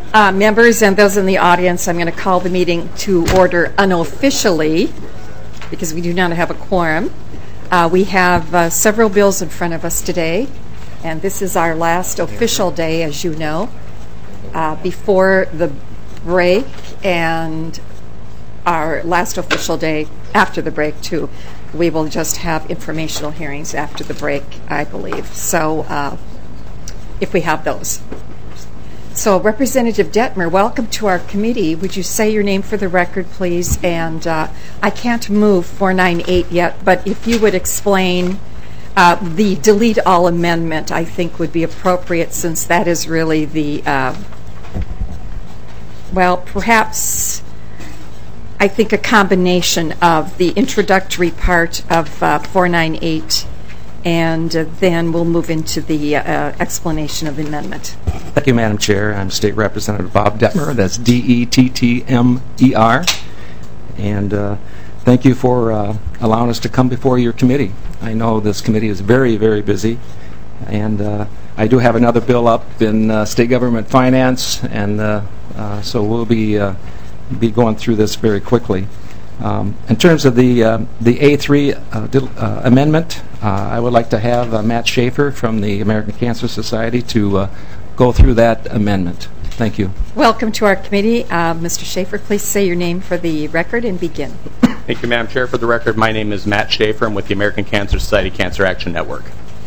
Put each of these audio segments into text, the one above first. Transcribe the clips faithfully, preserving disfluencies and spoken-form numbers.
Uh, members and those in the audience, I'm going to call the meeting to order unofficially because we do not have a quorum. Uh, we have uh, several bills in front of us today, and this is our last official day, as you know, uh, before the break, and our last official day after the break, too. We will just have informational hearings after the break, I believe. So uh, if we have those. So Representative Detmer, welcome to our committee. Would you say your name for the record, please? And uh, I can't move four ninety-eight yet, but if you would explain uh, the delete all amendment, I think would be appropriate, since that is really the, uh, well, perhaps, I think, a combination of the introductory part of uh, four ninety-eight, and uh, then we'll move into the uh, explanation of the amendment. Thank you, Madam Chair. I'm State Representative Bob Detmer. That's D E T T M E R. And uh, thank you for uh, allowing us to come before your committee. I know this committee is very, very busy. And uh, I do have another bill up in uh, State Government Finance, and uh, uh, so we'll be uh, be going through this very quickly. Um, in terms of the uh, the A three uh, dil- uh, amendment, uh, I would like to have uh, Matt Schaefer from the American Cancer Society to uh, go through that amendment. Thank you. Welcome to our committee. Uh, Mister Schaefer, please say your name for the record and begin. Thank you, Madam Chair. For the record, my name is Matt Schaefer. I'm with the American Cancer Society Cancer Action Network.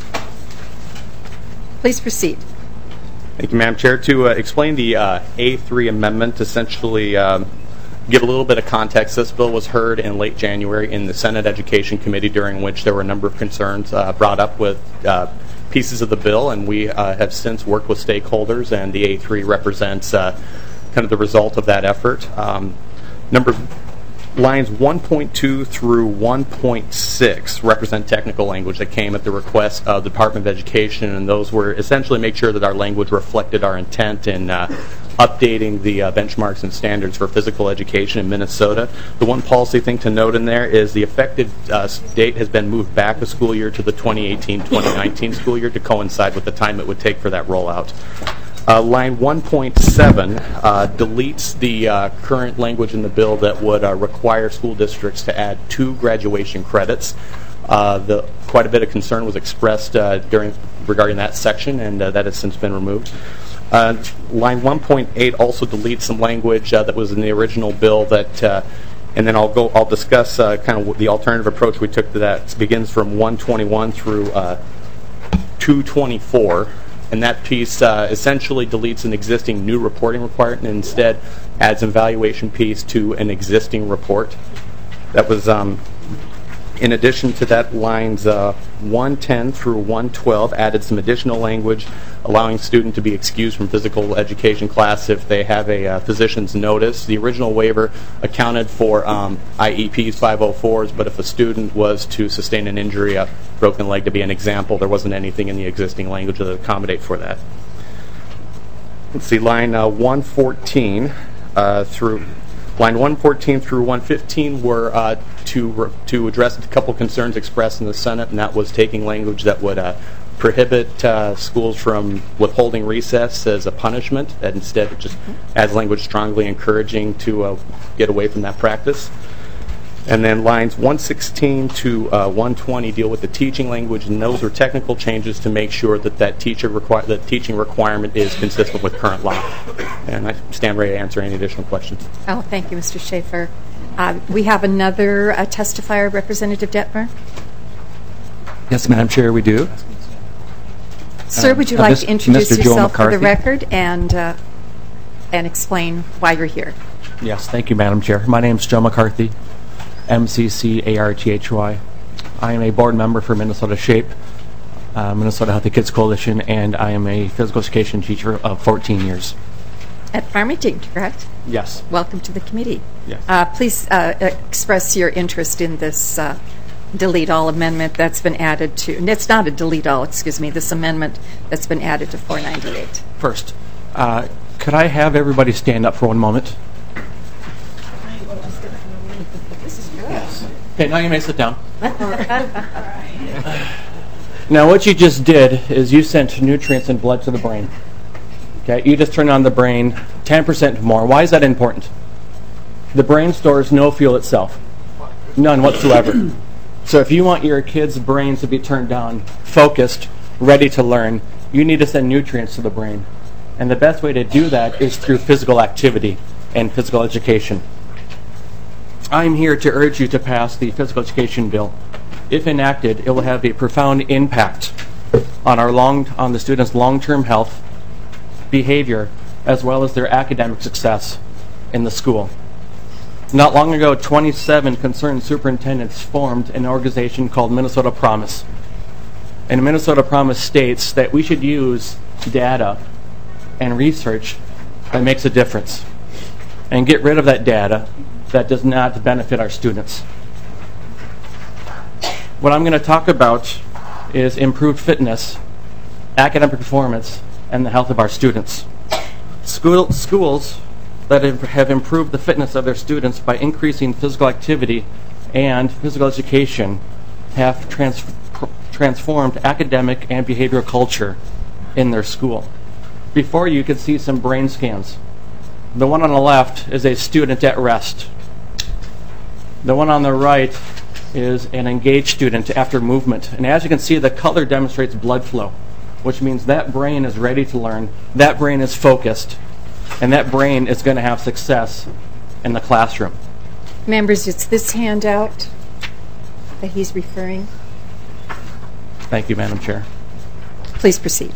Please proceed. Thank you, Madam Chair. To uh, explain the uh, A three amendment, essentially um, give a little bit of context. This bill was heard in late January in the Senate Education Committee, during which there were a number of concerns uh, brought up with uh, pieces of the bill, and we uh, have since worked with stakeholders, and the A three represents uh, kind of the result of that effort. Um, number Lines one point two through one point six represent technical language that came at the request of the Department of Education, and those were essentially make sure that our language reflected our intent in uh, updating the uh, benchmarks and standards for physical education in Minnesota. The one policy thing to note in there is the effective uh, date has been moved back a school year to the twenty eighteen twenty nineteen school year to coincide with the time it would take for that rollout. Uh, line one point seven uh, deletes the uh, current language in the bill that would uh, require school districts to add two graduation credits. Uh, the, quite a bit of concern was expressed uh, during regarding that section, and uh, that has since been removed. Uh, line one point eight also deletes some language uh, that was in the original bill that, uh, and then I'll go. I'll discuss uh, kind of the alternative approach we took to that. It begins from one twenty-one through uh, two twenty-four. And that piece uh, essentially deletes an existing new reporting requirement and instead adds an evaluation piece to an existing report. That was, um, in addition to that, lines uh, one ten through one twelve added some additional language allowing students to be excused from physical education class if they have a uh, physician's notice. The original waiver accounted for um, I E Ps five oh fours, but if a student was to sustain an injury, a broken leg to be an example, there wasn't anything in the existing language that would accommodate for that. Let's see, line uh, one fourteen uh, through line one fourteen through one fifteen were uh, to re- to address a couple concerns expressed in the Senate, and that was taking language that would uh, prohibit uh, schools from withholding recess as a punishment, and instead it just adds language strongly encouraging to uh, get away from that practice. And then lines one sixteen to uh, one twenty deal with the teaching language, and those are technical changes to make sure that that teacher require that teaching requirement is consistent with current law. And I stand ready to answer any additional questions. Oh, thank you, Mister Schaefer. Uh, we have another uh, testifier, Representative Detmer. Yes, Madam Chair, we do. Sir, would you uh, like Mister to introduce Mister Joe yourself for the McCarthy. record and uh, and explain why you're here? Yes, thank you, Madam Chair. My name is Joe McCarthy, M C C A R T H Y. I am a board member for Minnesota SHAPE, uh, Minnesota Healthy Kids Coalition, and I am a physical education teacher of fourteen years. At Farmington, correct? Yes. Welcome to the committee. Yes. Uh, please uh, express your interest in this uh, delete all amendment that's been added to, and it's not a delete all, excuse me, this amendment that's been added to four ninety-eight. First, uh, could I have everybody stand up for one moment? Yes. Okay, now you may sit down. Now, what you just did is you sent nutrients and blood to the brain. Okay, you just turned on the brain ten percent more. Why is that important? The brain stores no fuel itself. None whatsoever. So if you want your kids' brains to be turned on, focused, ready to learn, you need to send nutrients to the brain. And the best way to do that is through physical activity and physical education. I'm here to urge you to pass the physical education bill. If enacted, it will have a profound impact on our long, on the students' long-term health, behavior, as well as their academic success in the school. Not long ago, twenty-seven concerned superintendents formed an organization called Minnesota Promise. And Minnesota Promise states that we should use data and research that makes a difference and get rid of that data that does not benefit our students. What I'm going to talk about is improved fitness, academic performance, and the health of our students. School, schools that have improved the fitness of their students by increasing physical activity and physical education have trans- transformed academic and behavioral culture in their school. Before you could see some brain scans. The one on the left is a student at rest. The one on the right is an engaged student after movement. And as you can see, the color demonstrates blood flow, which means that brain is ready to learn, that brain is focused, and that brain is going to have success in the classroom. Members, it's this handout that he's referring. Thank you, Madam Chair. Please proceed.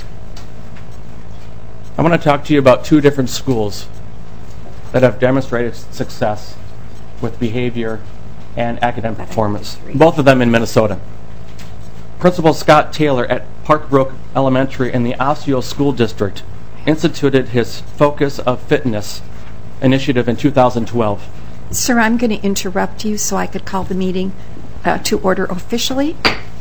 I want to talk to you about two different schools that have demonstrated success with behavior and academic performance, both of them in Minnesota. Principal Scott Taylor at Park Brook Elementary in the Osseo School District instituted his Focus of Fitness initiative in two thousand twelve. Sir, I'm going to interrupt you so I could call the meeting uh, to order officially.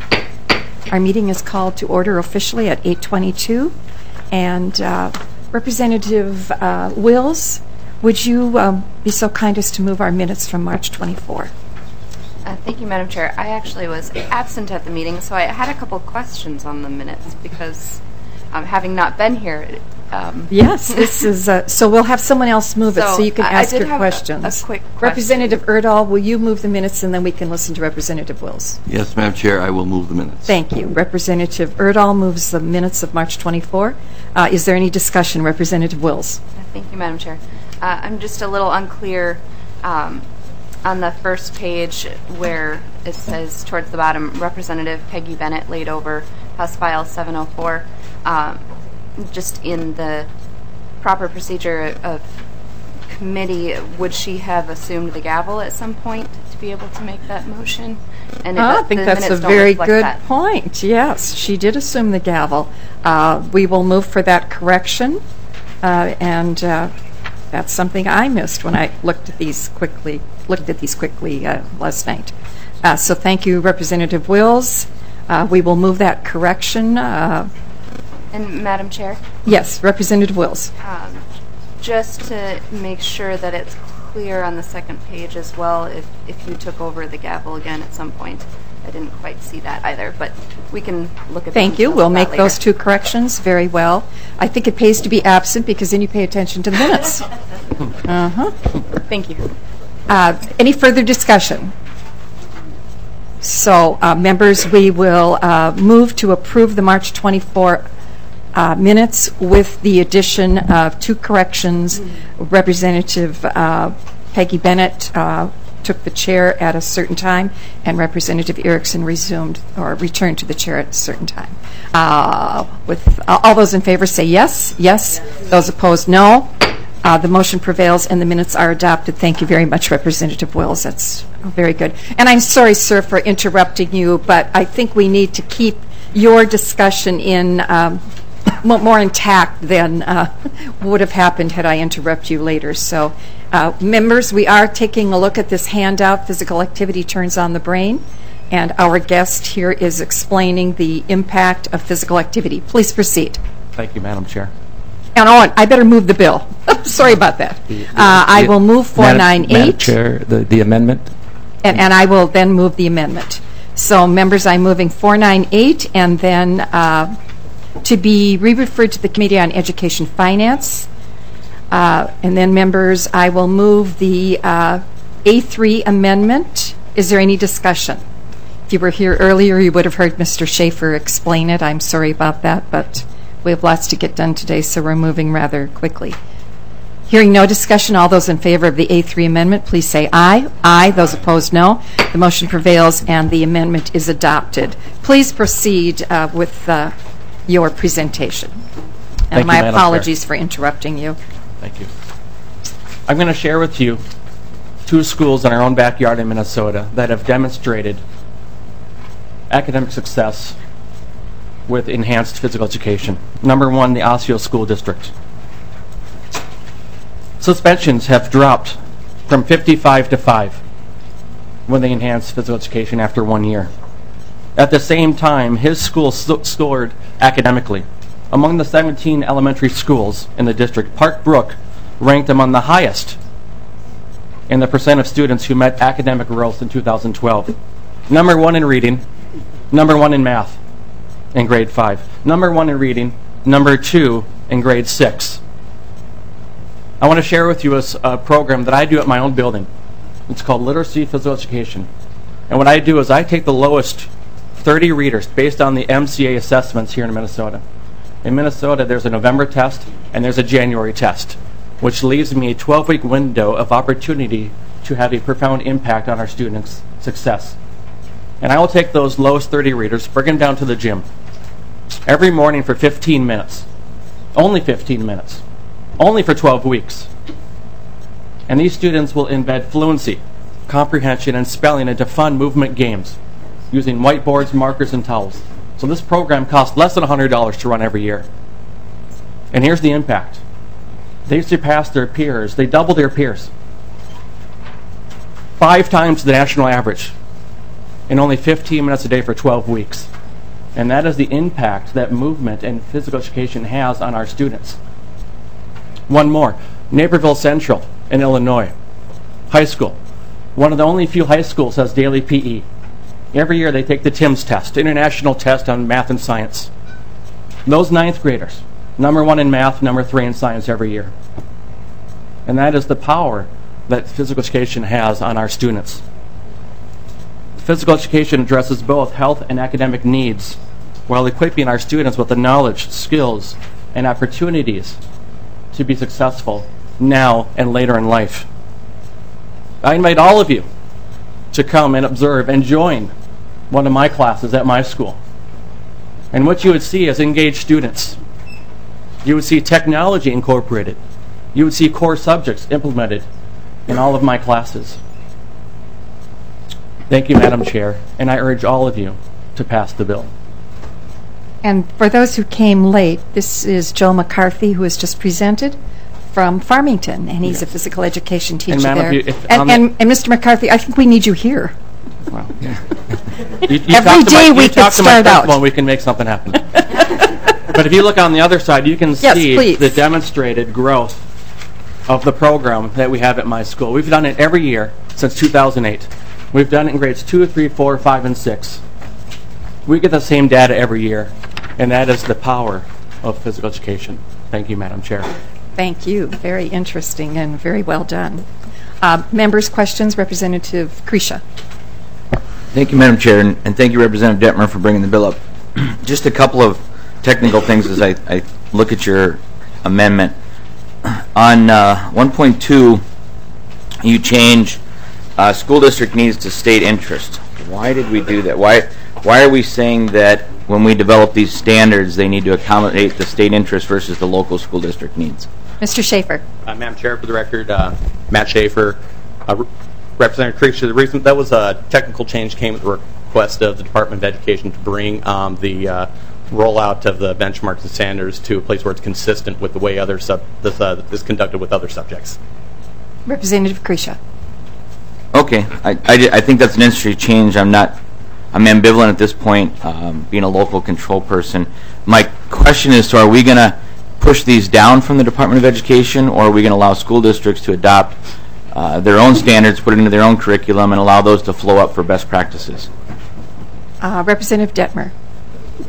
Our meeting is called to order officially at eight twenty-two. And uh, Representative uh, Wills, would you um, be so kind as to move our minutes from March twenty-fourth? Uh, thank you, Madam Chair. I actually was absent at the meeting, so I had a couple questions on the minutes because um, having not been here. Um, yes, this is, uh, so we'll have someone else move it so you can I- I ask did your have a- questions. a quick question. Representative Erdahl, will you move the minutes and then we can listen to Representative Wills? Yes, Madam Chair, I will move the minutes. Thank you. Representative Erdahl moves the minutes of March twenty-fourth. Uh, is there any discussion? Representative Wills. Thank you, Madam Chair. Uh, I'm just a little unclear um, on the first page where it says towards the bottom, Representative Peggy Bennett laid over House File seven oh four. Um, just in the proper procedure of committee, would she have assumed the gavel at some point to be able to make that motion? And Oh, I the think that's a minutes don't very reflect good that. point. Yes, she did assume the gavel. Uh, we will move for that correction, uh, and uh, that's something I missed when I looked at these quickly. Looked at these quickly uh, last night. Uh, so thank you, Representative Wills. Uh, we will move that correction. Uh, And Madam Chair, yes, Representative Wills. um, just to make sure that it's clear on the second page as well, if, if you took over the gavel again at some point. I didn't quite see that either, but we can look at Thank the you. details We'll of that make later. those two corrections very well. I think it pays to be absent because then you pay attention to the minutes. Uh-huh. Thank you. Uh, Any further discussion? So, uh, members, we will uh, move to approve the March twenty-fourth uh, minutes with the addition of two corrections. Representative uh, Peggy Bennett uh, took the chair at a certain time, and Representative Erickson resumed or returned to the chair at a certain time. Uh, with uh, all those in favor say yes. Yes. Yes. Those opposed, no. Uh, the motion prevails and the minutes are adopted. Thank you very much, Representative Wills. That's very good. And I'm sorry, sir, for interrupting you, but I think we need to keep your discussion in um, mo- more intact than uh, would have happened had I interrupted you later. So, uh, members, we are taking a look at this handout, Physical Activity Turns on the Brain, and our guest here is explaining the impact of physical activity. Please proceed. Thank you, Madam Chair. And on, I better move the bill. Sorry about that. Uh, I will move four ninety-eight. Madam Chair, the, the amendment. And, and I will then move the amendment. So, members, I'm moving four ninety-eight and then uh, to be re-referred to the Committee on Education Finance. Uh, And then, members, I will move the uh, A three amendment. Is there any discussion? If you were here earlier, you would have heard Mister Schaefer explain it. I'm sorry about that, but we have lots to get done today, so we're moving rather quickly. Hearing no discussion, all those in favor of the A three amendment, please say aye. Aye. Those opposed, no. The motion prevails, and the amendment is adopted. Please proceed uh, with uh, your presentation. And Thank my you, Madam apologies Chair. for interrupting you. Thank you. I'm going to share with you two schools in our own backyard in Minnesota that have demonstrated academic success with enhanced physical education. Number one, the Osseo School District. Suspensions have dropped from fifty-five to five when they enhanced physical education after one year. At the same time, his school st- scored academically. Among the seventeen elementary schools in the district, Park Brook ranked among the highest in the percent of students who met academic growth in two thousand twelve. Number one in reading, number one in math in grade five, number one in reading, number two in grade six. I want to share with you a, a program that I do at my own building. It's called Literacy Physical Education. And what I do is I take the lowest thirty readers based on the M C A assessments here in Minnesota. In Minnesota, there's a November test and there's a January test, which leaves me a twelve-week window of opportunity to have a profound impact on our students' success. And I will take those lowest thirty readers, bring them down to the gym every morning for fifteen minutes. Only fifteen minutes. Only for twelve weeks. And these students will embed fluency, comprehension, and spelling into fun movement games using whiteboards, markers, and towels. So this program costs less than one hundred dollars to run every year. And here's the impact. They surpass their peers. They double their peers. Five times the national average in only fifteen minutes a day for twelve weeks. And that is the impact that movement and physical education has on our students. One more. Naperville Central in Illinois. High school. One of the only few high schools has daily P E. Every year they take the TIMSS test, International Test on Math and Science. Those ninth graders, number one in math, number three in science every year. And that is the power that physical education has on our students. Physical education addresses both health and academic needs while equipping our students with the knowledge, skills, and opportunities to be successful now and later in life. I invite all of you to come and observe and join one of my classes at my school. And what you would see is engaged students. You would see technology incorporated. You would see core subjects implemented in all of my classes. Thank you, Madam Chair, and I urge all of you to pass the bill. And for those who came late, this is Joe McCarthy, who has just presented from Farmington, and he's Yes. a physical education teacher And, ma'am, there. if you- if and, on and, and Mister McCarthy, I think we need you here. Well, yeah. You, you Every talk to day my, we you could talk to my start out. principal and we can make something happen. But if you look on the other side, you can Yes, see please. the demonstrated growth of the program that we have at my school. We've done it every year since two thousand eight. We've done it in grades two, three, four, five, and six. We get the same data every year, and that is the power of physical education. Thank you, Madam Chair. Thank you. Very interesting and very well done. Uh, members' questions, Representative Krisha. Thank you, Madam Chair, and, and thank you, Representative Detmer, for bringing the bill up. Just a couple of technical things as I, I look at your amendment. On uh, one point two, you change uh, school district needs to state interest. Why did we do that? Why, why are we saying that when we develop these standards, they need to accommodate the state interest versus the local school district needs? Mister Schaefer. Uh, Madam Chair, for the record, uh, Matt Schaefer, uh, Re- Representative Creech, the reason that was a technical change came at the request of the Department of Education to bring um, the uh, rollout of the benchmarks and standards to a place where it's consistent with the way other sub- this uh, is conducted with other subjects. Representative Krisha. Okay, I, I, I think that's an industry change. I'm not, I'm ambivalent at this point, um, being a local control person. My question is, so are we going to push these down from the Department of Education, or are we going to allow school districts to adopt uh, their own standards, put it into their own curriculum, and allow those to flow up for best practices? Uh, Representative Detmer.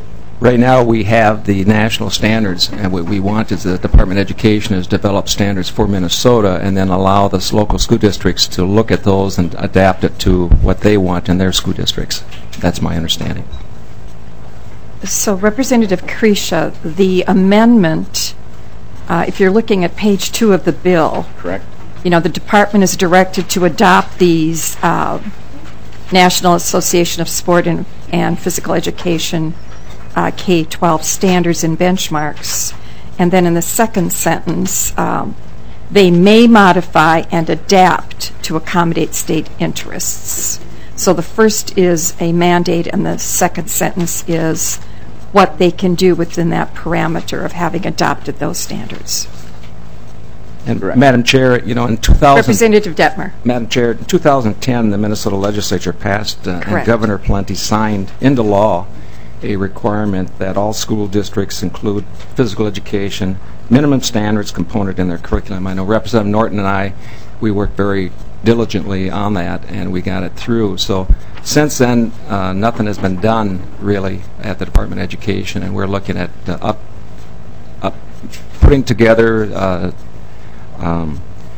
Right now, we have the national standards, and what we want is the Department of Education is develop standards for Minnesota and then allow the local school districts to look at those and adapt it to what they want in their school districts. That's my understanding. So, Representative Kresha, the amendment, uh, if you're looking at page two of the bill, Correct. you know, the department is directed to adopt these uh, National Association of Sport and, and Physical Education uh, K twelve standards and benchmarks. And then in the second sentence, um, they may modify and adapt to accommodate state interests. So the first is a mandate, and the second sentence is what they can do within that parameter of having adopted those standards. And Madam Chair, you know, in two thousand, Representative Detmer. Madam Chair, in two thousand ten, the Minnesota Legislature passed uh, and Correct. Governor Pawlenty signed into law a requirement that all school districts include physical education minimum standards component in their curriculum. I know Representative Norton and I, we worked very diligently on that, and we got it through. So since then, uh, nothing has been done really at the Department of Education, and we're looking at uh, up, up, putting together uh, um,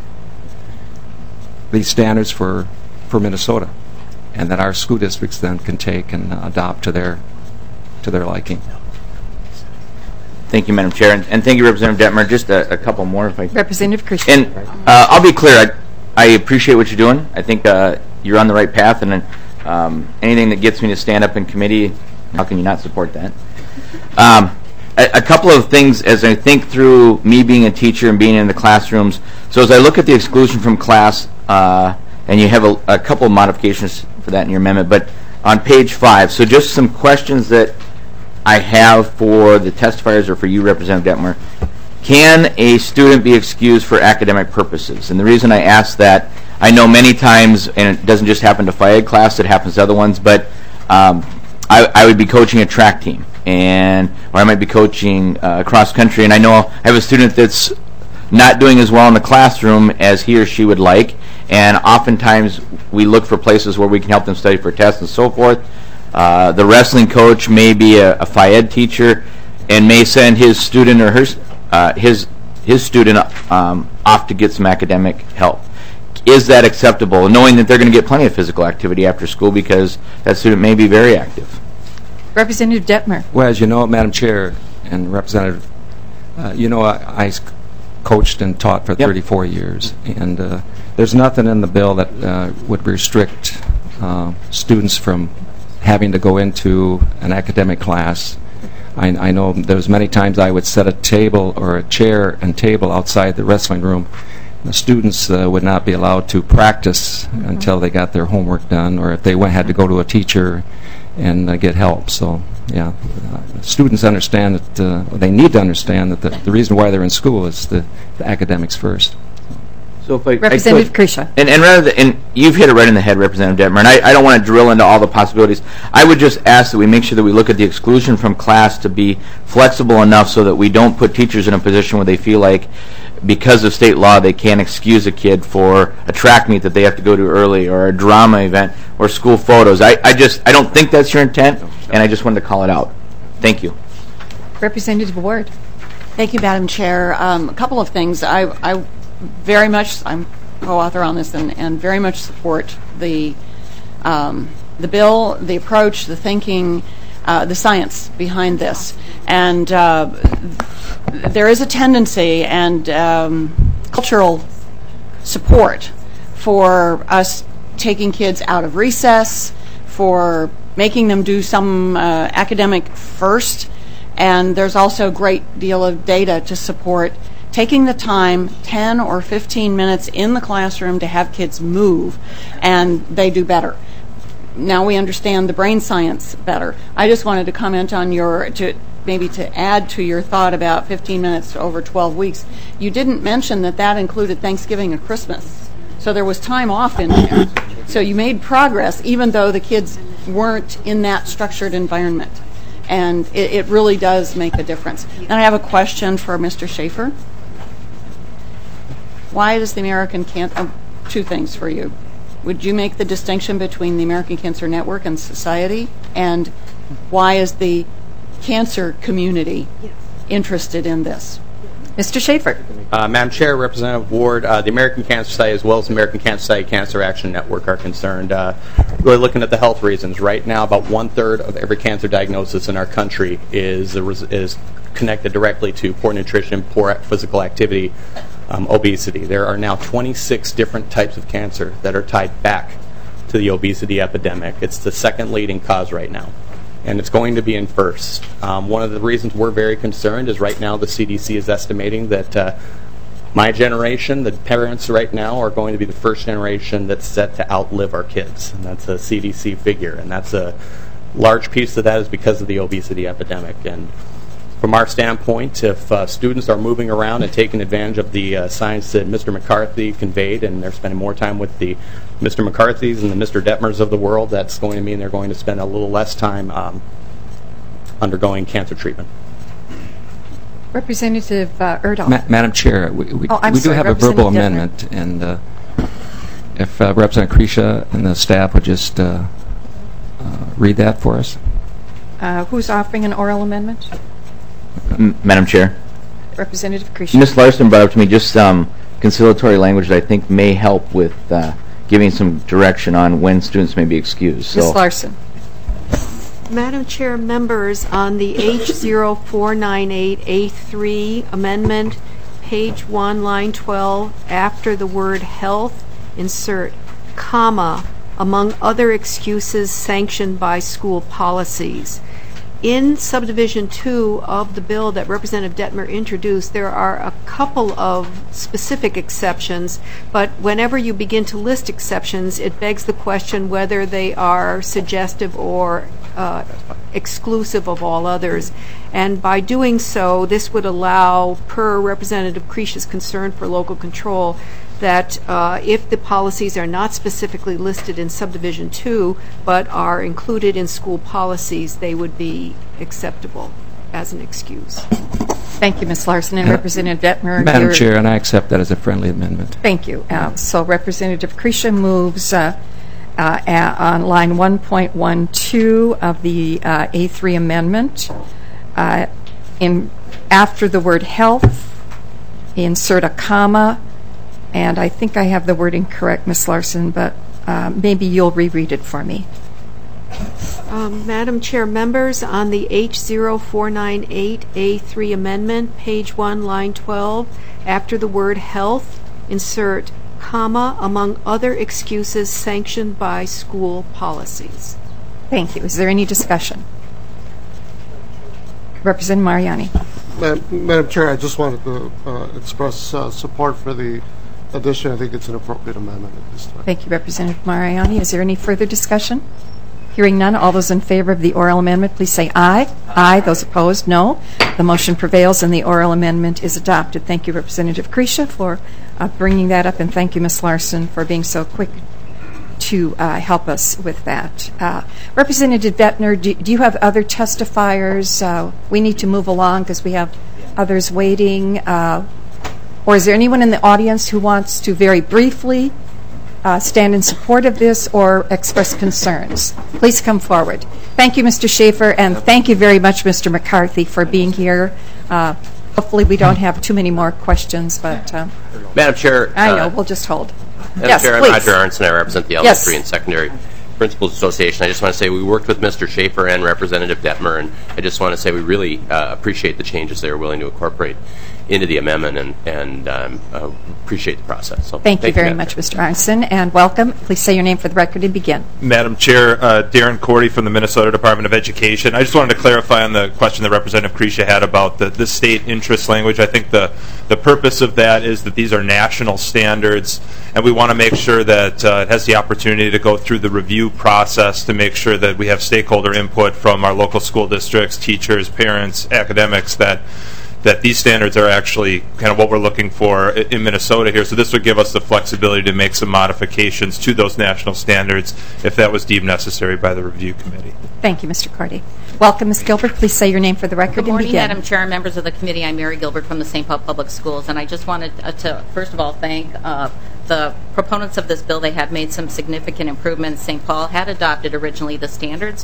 these standards for for Minnesota, and that our school districts then can take and uh, adopt to their to their liking. Thank you, Madam Chair, and, and thank you, Representative Detmer. Just a, a couple more, if I Representative Kresge. And uh, I'll be clear. I, I appreciate what you're doing. I think uh, you're on the right path, and um, anything that gets me to stand up in committee, how can you not support that? Um, a, a couple of things as I think through me being a teacher and being in the classrooms. So as I look at the exclusion from class, uh, and you have a, a couple of modifications for that in your amendment, but on page five, so just some questions that I have for the testifiers or for you, Representative Detmer. Can a student be excused for academic purposes? And the reason I ask that, I know many times, and it doesn't just happen to Phy Ed class, it happens to other ones, but um, I, I would be coaching a track team, and or I might be coaching uh, cross country, and I know I have a student that's not doing as well in the classroom as he or she would like, and oftentimes we look for places where we can help them study for tests and so forth. Uh, the wrestling coach may be a, a Phy Ed teacher and may send his student or her uh, his his student um, off to get some academic help. Is that acceptable, knowing that they're going to get plenty of physical activity after school because that student may be very active? Representative Detmer. Well, as you know, Madam Chair and Representative, uh, you know, I, I coached and taught for Yep. thirty-four years, and uh, there's nothing in the bill that uh, would restrict uh, students from having to go into an academic class. I, I know there's many times I would set a table or a chair and table outside the wrestling room. The students uh, would not be allowed to practice mm-hmm. until they got their homework done, or if they went, had to go to a teacher and uh, get help. So, yeah, uh, students understand that uh, they need to understand that the, the reason why they're in school is the, the academics first. So if I, Representative I could, Kresge. and, and rather than, and you've hit it right in the head, Representative Detmer, and I, I don't want to drill into all the possibilities. I would just ask that we make sure that we look at the exclusion from class to be flexible enough so that we don't put teachers in a position where they feel like because of state law they can't excuse a kid for a track meet that they have to go to early, or a drama event, or school photos. I, I just I don't think that's your intent, and I just wanted to call it out. Thank you. Representative Ward. Thank you, Madam Chair. Um, a couple of things. I, I very much, I'm co-author on this, and, and very much support the um, the bill, the approach, the thinking, uh, the science behind this. And uh, there is a tendency and um, cultural support for us taking kids out of recess, for making them do some uh, academic first, and there's also a great deal of data to support taking the time, ten or fifteen minutes in the classroom to have kids move, and they do better. Now we understand the brain science better. I just wanted to comment on your, to maybe to add to your thought about fifteen minutes over twelve weeks. You didn't mention that that included Thanksgiving and Christmas. So there was time off in there. So you made progress even though the kids weren't in that structured environment. And it, it really does make a difference. And I have a question for Mister Schaefer. Why does the American Cancer, oh, two things for you. Would you make the distinction between the American Cancer Network and society? And why is the cancer community interested in this. Mister Schaefer. Uh, Madam Chair, Representative Ward, uh, the American Cancer Society as well as the American Cancer Society Cancer Action Network are concerned. Uh, really looking at the health reasons. Right now, about one-third of every cancer diagnosis in our country is, a res- is connected directly to poor nutrition, poor physical activity, um, obesity. There are now twenty-six different types of cancer that are tied back to the obesity epidemic. It's the second leading cause right now, and it's going to be in first. Um, one of the reasons we're very concerned is right now the C D C is estimating that uh, my generation, the parents right now, are going to be the first generation that's set to outlive our kids, and that's a C D C figure, and that's a large piece of that is because of the obesity epidemic. And from our standpoint, if uh, students are moving around and taking advantage of the uh, science that Mister McCarthy conveyed, and they're spending more time with the Mister McCarthys and the Mister Detmers of the world, that's going to mean they're going to spend a little less time um, undergoing cancer treatment. Representative uh, Erdahl. Ma- Madam Chair, we, we, Oh, I'm we do sorry, have a verbal Representative Detmer. amendment, and uh, if uh, Representative Krisha and the staff would just uh, uh, read that for us. Uh, who's offering an oral amendment? M- Madam Chair, Representative Krisha. Miz Larson brought up to me just some conciliatory language that I think may help with uh, giving some direction on when students may be excused. Miz So, Larson. Madam Chair, members, on the H zero four nine eight A three amendment, page one, line twelve, after the word health, insert comma, among other excuses sanctioned by school policies. In subdivision two of the bill that Representative Detmer introduced, there are a couple of specific exceptions, but whenever you begin to list exceptions, it begs the question whether they are suggestive or uh, exclusive of all others. And by doing so, this would allow, per Representative Krisha's concern for local control, that uh, if the policies are not specifically listed in subdivision two but are included in school policies, they would be acceptable as an excuse. Thank you, Miz Larson. And Representative Detmer. Madam you're- Chair, and I accept that as a friendly amendment. Thank you. Uh, so Representative Krisha moves uh, uh, a- on line one point one two of the uh, A three amendment. Uh, in after the word health, insert a comma, and I think I have the wording correct, Miz Larson, but uh, maybe you'll reread it for me. Um, Madam Chair, members, on the H zero four nine eight A three amendment, page one, line twelve, after the word health, insert comma, among other excuses sanctioned by school policies. Thank you. Is there any discussion? Representative Mariani. Madam, Madam Chair, I just wanted to uh, express uh, support for the addition. I think it's an appropriate amendment at this time. Thank you, Representative Mariani. Is there any further discussion? Hearing none, all those in favor of the oral amendment, please say aye. Aye. Those opposed, no. The motion prevails and the oral amendment is adopted. Thank you, Representative Krisha, for uh, bringing that up, and thank you, Miz Larson, for being so quick to uh, help us with that. Uh, Representative Detmer, do, do you have other testifiers? Uh, we need to move along because we have others waiting. Uh, or is there anyone in the audience who wants to very briefly uh, stand in support of this or express concerns? Please come forward. Thank you, Mister Schaefer, and thank you very much, Mister McCarthy, for being here. Uh, hopefully we don't have too many more questions, but uh, Madam Chair, I know, uh, we'll just hold. Madam Yes, Chair, please. I'm Roger Arnson. I represent the Yes. Elementary and Secondary Principals Association. I just want to say we worked with Mister Schaefer and Representative Detmer, and I just want to say we really uh, appreciate the changes they were willing to incorporate into the amendment, and, and um, uh, appreciate the process. So, Thank you very Madam much, Chair. Mister Arnson, and welcome. Please say your name for the record and begin. Madam Chair, uh, Darren Cordy from the Minnesota Department of Education. I just wanted to clarify on the question that Representative Krisha had about the, the state interest language. I think the, the purpose of that is that these are national standards, and we want to make sure that uh, it has the opportunity to go through the review process to make sure that we have stakeholder input from our local school districts, teachers, parents, academics, that that these standards are actually kind of what we're looking for in Minnesota here. So this would give us the flexibility to make some modifications to those national standards if that was deemed necessary by the review committee. Thank you, Mister Cordy. Welcome, Miz Gilbert. Please say your name for the record Good morning, and begin. Madam Chair and members of the committee. I'm Mary Gilbert from the Saint Paul Public Schools, and I just wanted uh, to, first of all, thank uh, the proponents of this bill. They have made some significant improvements. Saint Paul had adopted originally the standards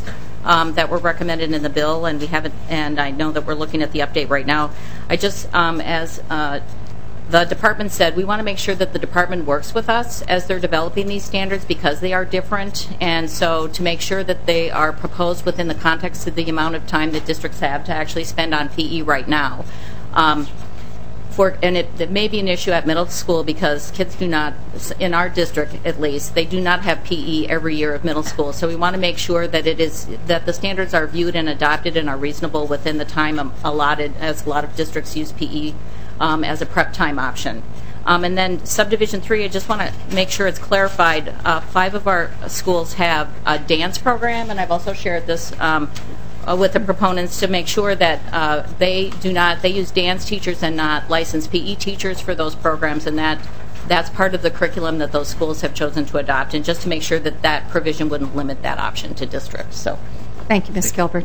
um, that were recommended in the bill, and we haven't. And I know that we're looking at the update right now. I just, um, as uh, the department said, we want to make sure that the department works with us as they're developing these standards because they are different, and so to make sure that they are proposed within the context of the amount of time that districts have to actually spend on P E right now. Um, For, and it, it may be an issue at middle school because kids do not, in our district at least, they do not have P E every year of middle school. So we want to make sure that it is that the standards are viewed and adopted and are reasonable within the time allotted, as a lot of districts use P E um, as a prep time option. Um, and then subdivision three, I just want to make sure it's clarified. Uh, five of our schools have a dance program, and I've also shared this um, Uh, with the proponents to make sure that uh, they do not, they use dance teachers and not licensed P E teachers for those programs, and that that's part of the curriculum that those schools have chosen to adopt, and just to make sure that that provision wouldn't limit that option to districts. So, thank you, Miz Gilbert.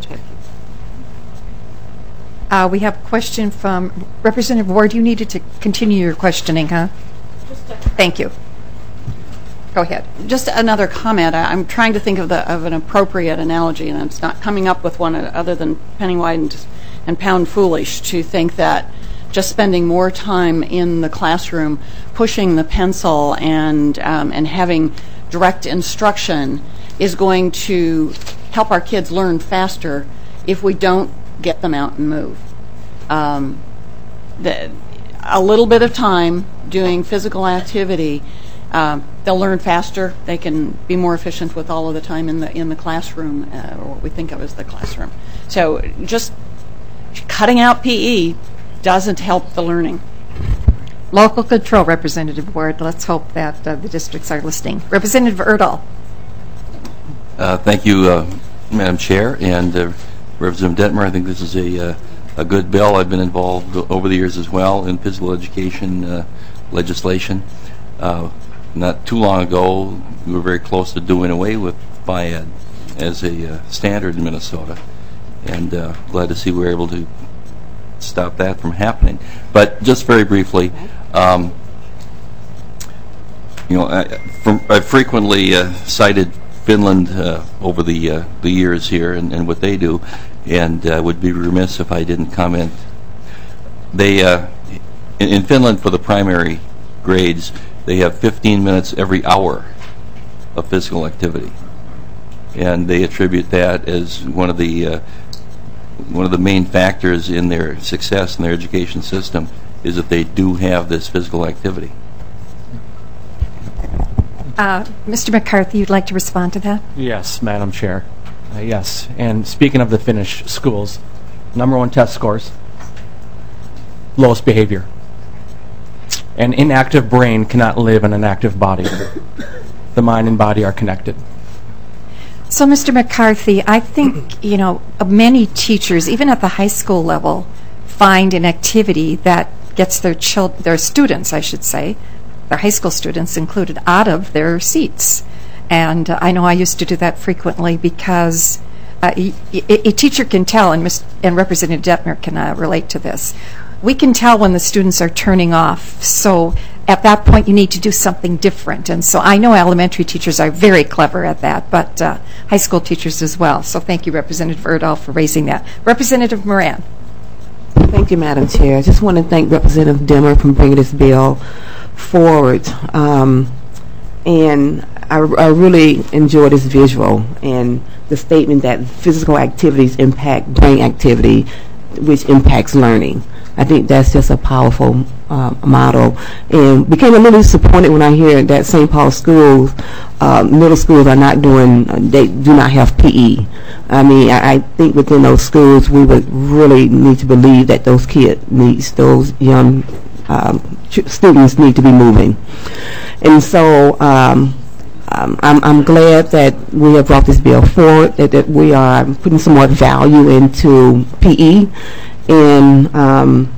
Uh, we have a question from Representative Ward. You needed to continue your questioning, huh? Thank you. Go ahead. Just another comment. I, I'm trying to think of, the, of an appropriate analogy, and it's not coming up with one other than penny wide and, and pound foolish to think that just spending more time in the classroom, pushing the pencil and um, and having direct instruction is going to help our kids learn faster if we don't get them out and move. Um, the, a little bit of time doing physical activity. Um, they'll learn faster. They can be more efficient with all of the time in the in the classroom, uh, or what we think of as the classroom. So just cutting out P E doesn't help the learning. Local control, Representative Ward. Let's hope that uh, the districts are listening. Representative Erdahl. Uh, thank you, uh, Madam Chair, and uh, Representative Detmer. I think this is a uh, a good bill. I've been involved over the years as well in physical education uh, legislation. Uh, Not too long ago, we were very close to doing away with P I E D as a uh, standard in Minnesota, and uh, glad to see we were able to stop that from happening. But just very briefly, um, you know, I, from, I frequently uh, cited Finland uh, over the uh, the years here and, and what they do, and uh, would be remiss if I didn't comment. They uh, in, in Finland for the primary grades, they have fifteen minutes every hour of physical activity, and they attribute that as one of the uh, one of the main factors in their success in their education system is that they do have this physical activity. Uh, Mister McCarthy, you'd like to respond to that? Yes, Madam Chair. Uh, yes, and speaking of the Finnish schools, number one test scores, lowest behavior. An inactive brain cannot live in an active body. The mind and body are connected. So, Mister McCarthy, I think, you know, many teachers, even at the high school level, find an activity that gets their chil- their students, I should say, their high school students included, out of their seats. And uh, I know I used to do that frequently because uh, a, a teacher can tell, and, Miz and Representative Detmer can uh, relate to this, we can tell when the students are turning off. So at that point, you need to do something different. And so I know elementary teachers are very clever at that, but uh, high school teachers as well. So thank you, Representative Erdahl, for raising that. Representative Moran. Thank you, Madam Chair. I just want to thank Representative Demmer for bringing this bill forward. Um, and I, I really enjoy this visual and the statement that physical activities impact brain activity, which impacts learning. I think that's just a powerful uh, model, and became a little disappointed when I hear that Saint Paul schools, uh, middle schools are not doing, uh, they do not have P E. I mean, I, I think within those schools we would really need to believe that those kids needs, those young um, students need to be moving. And so um, um, I'm, I'm glad that we have brought this bill forward, that, that we are putting some more value into P E. And um,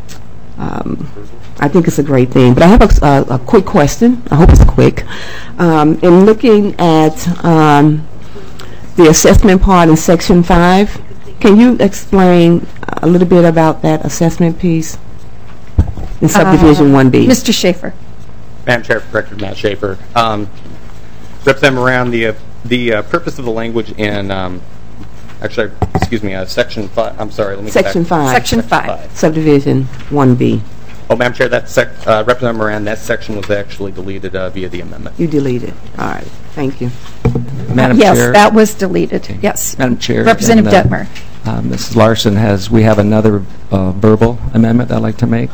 um, I think it's a great thing. But I have a, a, a quick question. I hope it's quick. Um, in looking at um, the assessment part in Section five, can you explain a little bit about that assessment piece in Subdivision uh, one B? Mister Schaefer. Madam Chair, for Director Matt Schaefer. Um, Representative Moran, the, uh, the uh, purpose of the language in um, Actually, excuse me, uh, Section five, I'm sorry, let me Section get back. five. Section five. Subdivision one B. Oh, Madam Chair, that sec, uh, Representative Moran, that section was actually deleted uh, via the amendment. You deleted. All right. Thank you. Madam Yes, Chair. that was deleted. Yes. Madam Chair. Representative and, uh, Detmer. Uh, Missus Larson has, we have another uh, verbal amendment I'd like to make.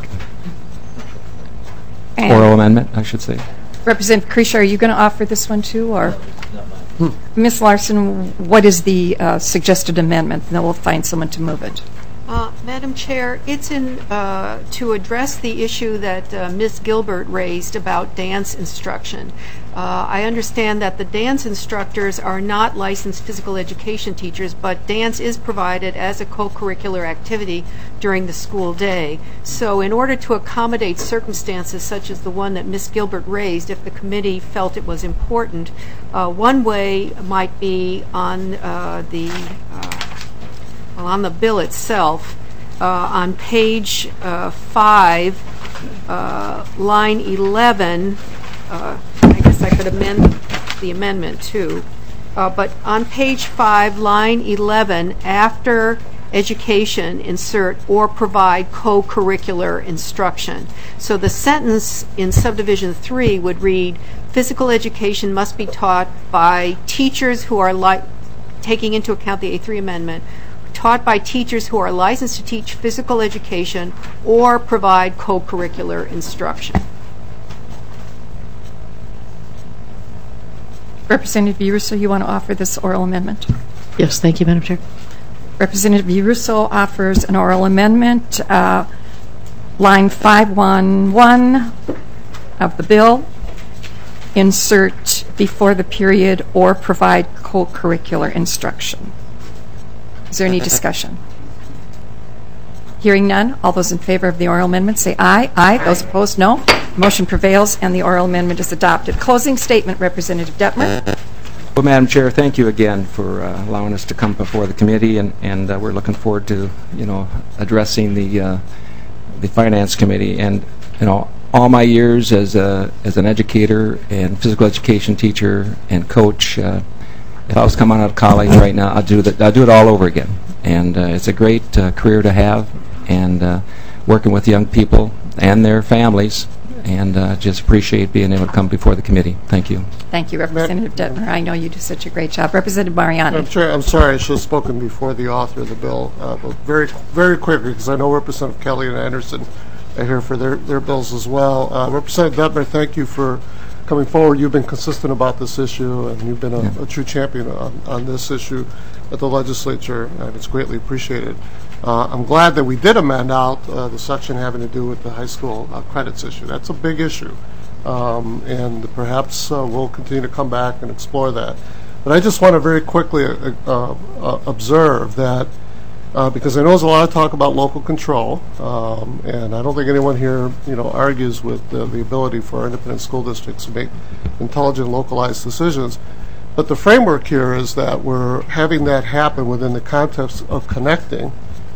And Oral amendment, I should say. Representative Creasy, are you going to offer this one too, or? Miz Larson, what is the uh, suggested amendment? And then we'll find someone to move it. Uh, Madam Chair, it's in uh, to address the issue that uh, Miz Gilbert raised about dance instruction. Uh, I understand that the dance instructors are not licensed physical education teachers, but dance is provided as a co-curricular activity during the school day. So in order to accommodate circumstances such as the one that Miz Gilbert raised, if the committee felt it was important, uh, one way might be on uh, the uh, Well, on the bill itself, uh, on page uh, five, uh, line eleven, uh, I guess I could amend the amendment too, uh, but on page five, line eleven, after education, insert or provide co-curricular instruction. So the sentence in subdivision three would read, physical education must be taught by teachers who are, li- taking into account the A three amendment, taught by teachers who are licensed to teach physical education or provide co-curricular instruction. Representative Russo, you want to offer this oral amendment? Yes, thank you, Madam Chair. Representative Russo offers an oral amendment, uh, line five one one of the bill, insert before the period or provide co-curricular instruction. Is there any discussion? Hearing none, all those in favor of the oral amendment say aye. Aye. Those opposed, no. Motion prevails and the oral amendment is adopted. Closing statement, Representative Detmer. Well, Madam Chair, thank you again for uh, allowing us to come before the committee, and, and uh, we're looking forward to, you know, addressing the uh, the Finance Committee. And, you know, all my years as a as an educator and physical education teacher and coach, uh, if I was coming out of college right now, I'd do that. I'd do it all over again. And uh, it's a great uh, career to have, and uh, working with young people and their families. And uh, just appreciate being able to come before the committee. Thank you. Thank you, Representative Detmer. I know you do such a great job. Representative Mariani. I'm, sure, I'm sorry I should have spoken before the author of the bill, uh, but very, very quickly, because I know Representative Kelly and Anderson are here for their, their bills as well. Uh, Representative Detmer, thank you for coming forward. You've been consistent about this issue, and you've been a, yeah. a true champion on, on this issue at the legislature, and it's greatly appreciated. Uh, I'm glad that we did amend out uh, the section having to do with the high school uh, credits issue. That's a big issue, um, and perhaps uh, we'll continue to come back and explore that. But I just want to very quickly uh, uh, observe that, uh, because I know there's a lot of talk about local control, um, and I don't think anyone here, you know, argues with uh, the ability for our independent school districts to make intelligent, localized decisions. But the framework here is that we're having that happen within the context of connecting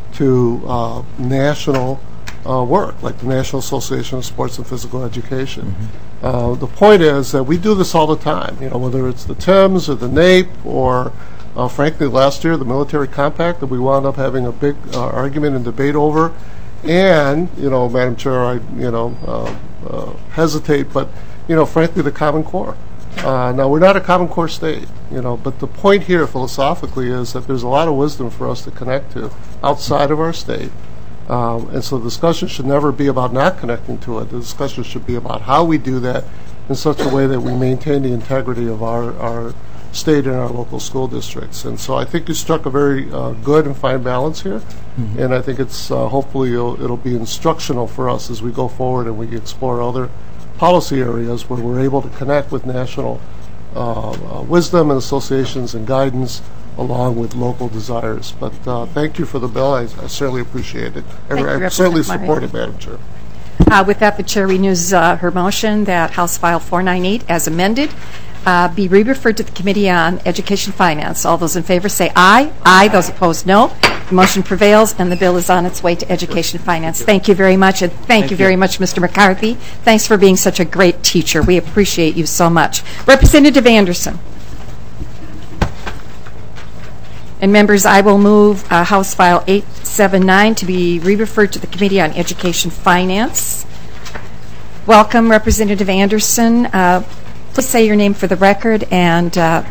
to uh, national uh, work, like the National Association of Sports and Physical Education. Mm-hmm. Uh, the point is that we do this all the time, you know, whether it's the T I M S or the N A P E or, uh, frankly, last year, the Military Compact that we wound up having a big uh, argument and debate over. And, you know, Madam Chair, I, you know, uh, uh, hesitate, but, you know, frankly, the Common Core. Uh, now, we're not a Common Core state, you know, but the point here philosophically is that there's a lot of wisdom for us to connect to outside of our state. Um, and so the discussion should never be about not connecting to it. The discussion should be about how we do that in such a way that we maintain the integrity of our, our state and our local school districts. And so I think you struck a very uh, good and fine balance here. Mm-hmm. And I think it's uh, hopefully it'll, it'll be instructional for us as we go forward and we explore other policy areas where we're able to connect with national uh, uh, wisdom and associations and guidance along with local desires. But uh, thank you for the bill. I, I certainly appreciate it. Thank I, you, I certainly Representative support it, Madam Chair. Uh, with that, the Chair renews uh, her motion that House File four ninety-eight, as amended, uh, be re-referred to the Committee on Education Finance. All those in favor say aye. Aye. Those opposed, no. The motion prevails, and the bill is on its way to Education Finance. Thank you very much, and thank, thank you very you. much, Mister McCarthy. Thanks for being such a great teacher. We appreciate you so much. Representative Anderson. And members, I will move uh, House File eight seventy-nine to be re-referred to the Committee on Education Finance. Welcome, Representative Anderson. Uh, please say your name for the record and uh,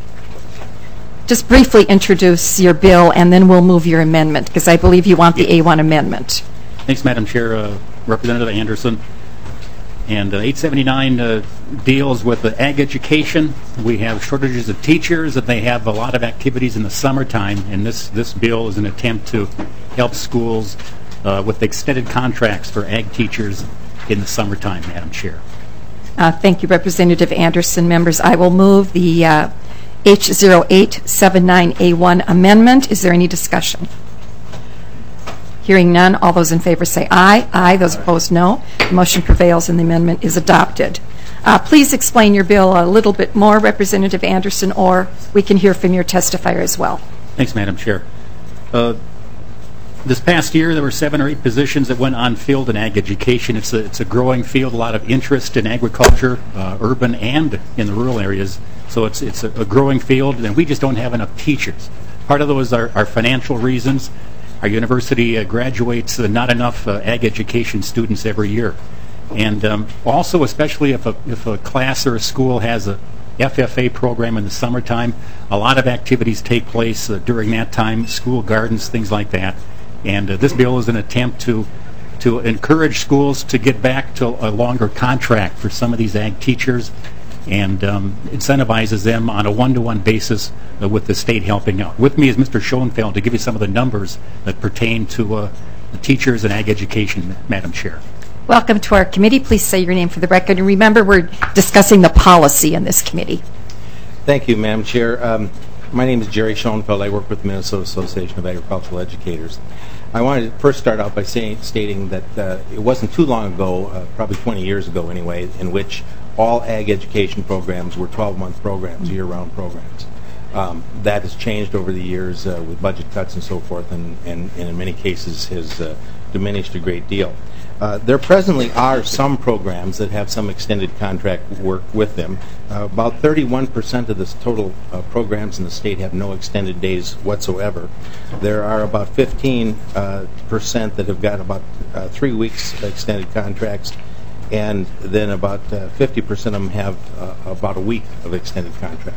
just briefly introduce your bill, and then we'll move your amendment, because I believe you want the A one amendment. Thanks, Madam Chair. Uh, Representative Anderson. And uh, eight seventy-nine uh, deals with the ag education. We have shortages of teachers, and they have a lot of activities in the summertime, and this, this bill is an attempt to help schools uh, with extended contracts for ag teachers in the summertime, Madam Chair. Uh, thank you, Representative Anderson. Members, I will move the uh, H zero eight seven nine A one amendment. Is there any discussion? Hearing none, all those in favor say aye. Aye. Those opposed, no. The motion prevails and the amendment is adopted. Uh, please explain your bill a little bit more, Representative Anderson, or we can hear from your testifier as well. Thanks, Madam Chair. Uh, this past year, there were seven or eight positions that went on field in ag education. It's a, it's a growing field, a lot of interest in agriculture, uh, urban and in the rural areas. So it's, it's a, a growing field, and we just don't have enough teachers. Part of those are, are financial reasons. Our university uh, graduates uh, not enough uh, ag education students every year. And um, also, especially if a, if a class or a school has a F F A program in the summertime, a lot of activities take place uh, during that time, school gardens, things like that. And uh, this bill is an attempt to, to encourage schools to get back to a longer contract for some of these ag teachers, and um, incentivizes them on a one-to-one basis uh, with the state helping out. With me is Mister Schoenfeld to give you some of the numbers that pertain to uh, the teachers and ag education, Madam Chair. Welcome to our committee. Please say your name for the record. And remember, we're discussing the policy in this committee. Thank you, Madam Chair. Um, my name is Jerry Schoenfeld. I work with the Minnesota Association of Agricultural Educators. I wanted to first start out by saying, stating that uh, it wasn't too long ago, uh, probably twenty years ago anyway, in which all ag education programs were twelve-month programs, year-round programs. Um, that has changed over the years uh, with budget cuts and so forth, and, and, and in many cases has uh, diminished a great deal. Uh, there presently are some programs that have some extended contract work with them. Uh, about thirty-one percent of the total uh, programs in the state have no extended days whatsoever. There are about fifteen percent uh, that have got about uh, three weeks extended contracts, and then about uh, fifty percent of them have uh, about a week of extended contract.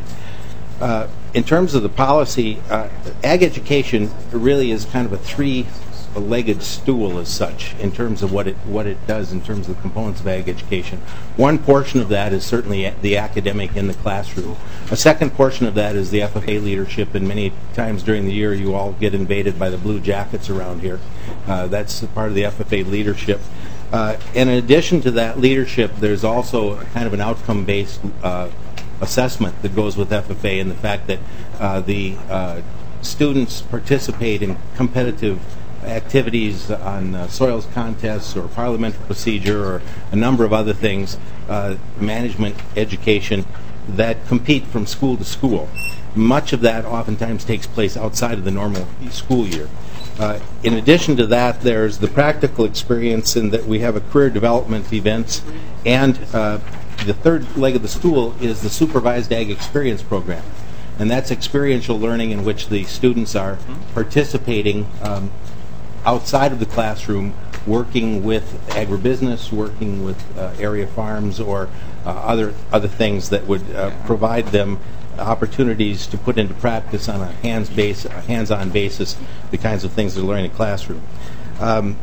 Uh, in terms of the policy, uh, ag education really is kind of a three-legged stool as such in terms of what it what it does in terms of the components of ag education. One portion of that is certainly the academic in the classroom. A second portion of that is the F F A leadership, and many times during the year you all get invaded by the blue jackets around here. Uh, that's part of the F F A leadership. Uh, in addition to that leadership, there's also kind of an outcome-based uh, assessment that goes with F F A, and the fact that uh, the uh, students participate in competitive activities on uh, soils contests or parliamentary procedure or a number of other things, uh, management, education, that compete from school to school. Much of that oftentimes takes place outside of the normal school year. Uh, in addition to that, there's the practical experience in that we have a career development events, and uh, the third leg of the stool is the supervised ag experience program. And that's experiential learning in which the students are participating um, outside of the classroom, working with agribusiness, working with uh, area farms, or uh, other other things that would uh, provide them opportunities to put into practice on a hands base, a hands-on basis, the kinds of things they're learning in the classroom. Um,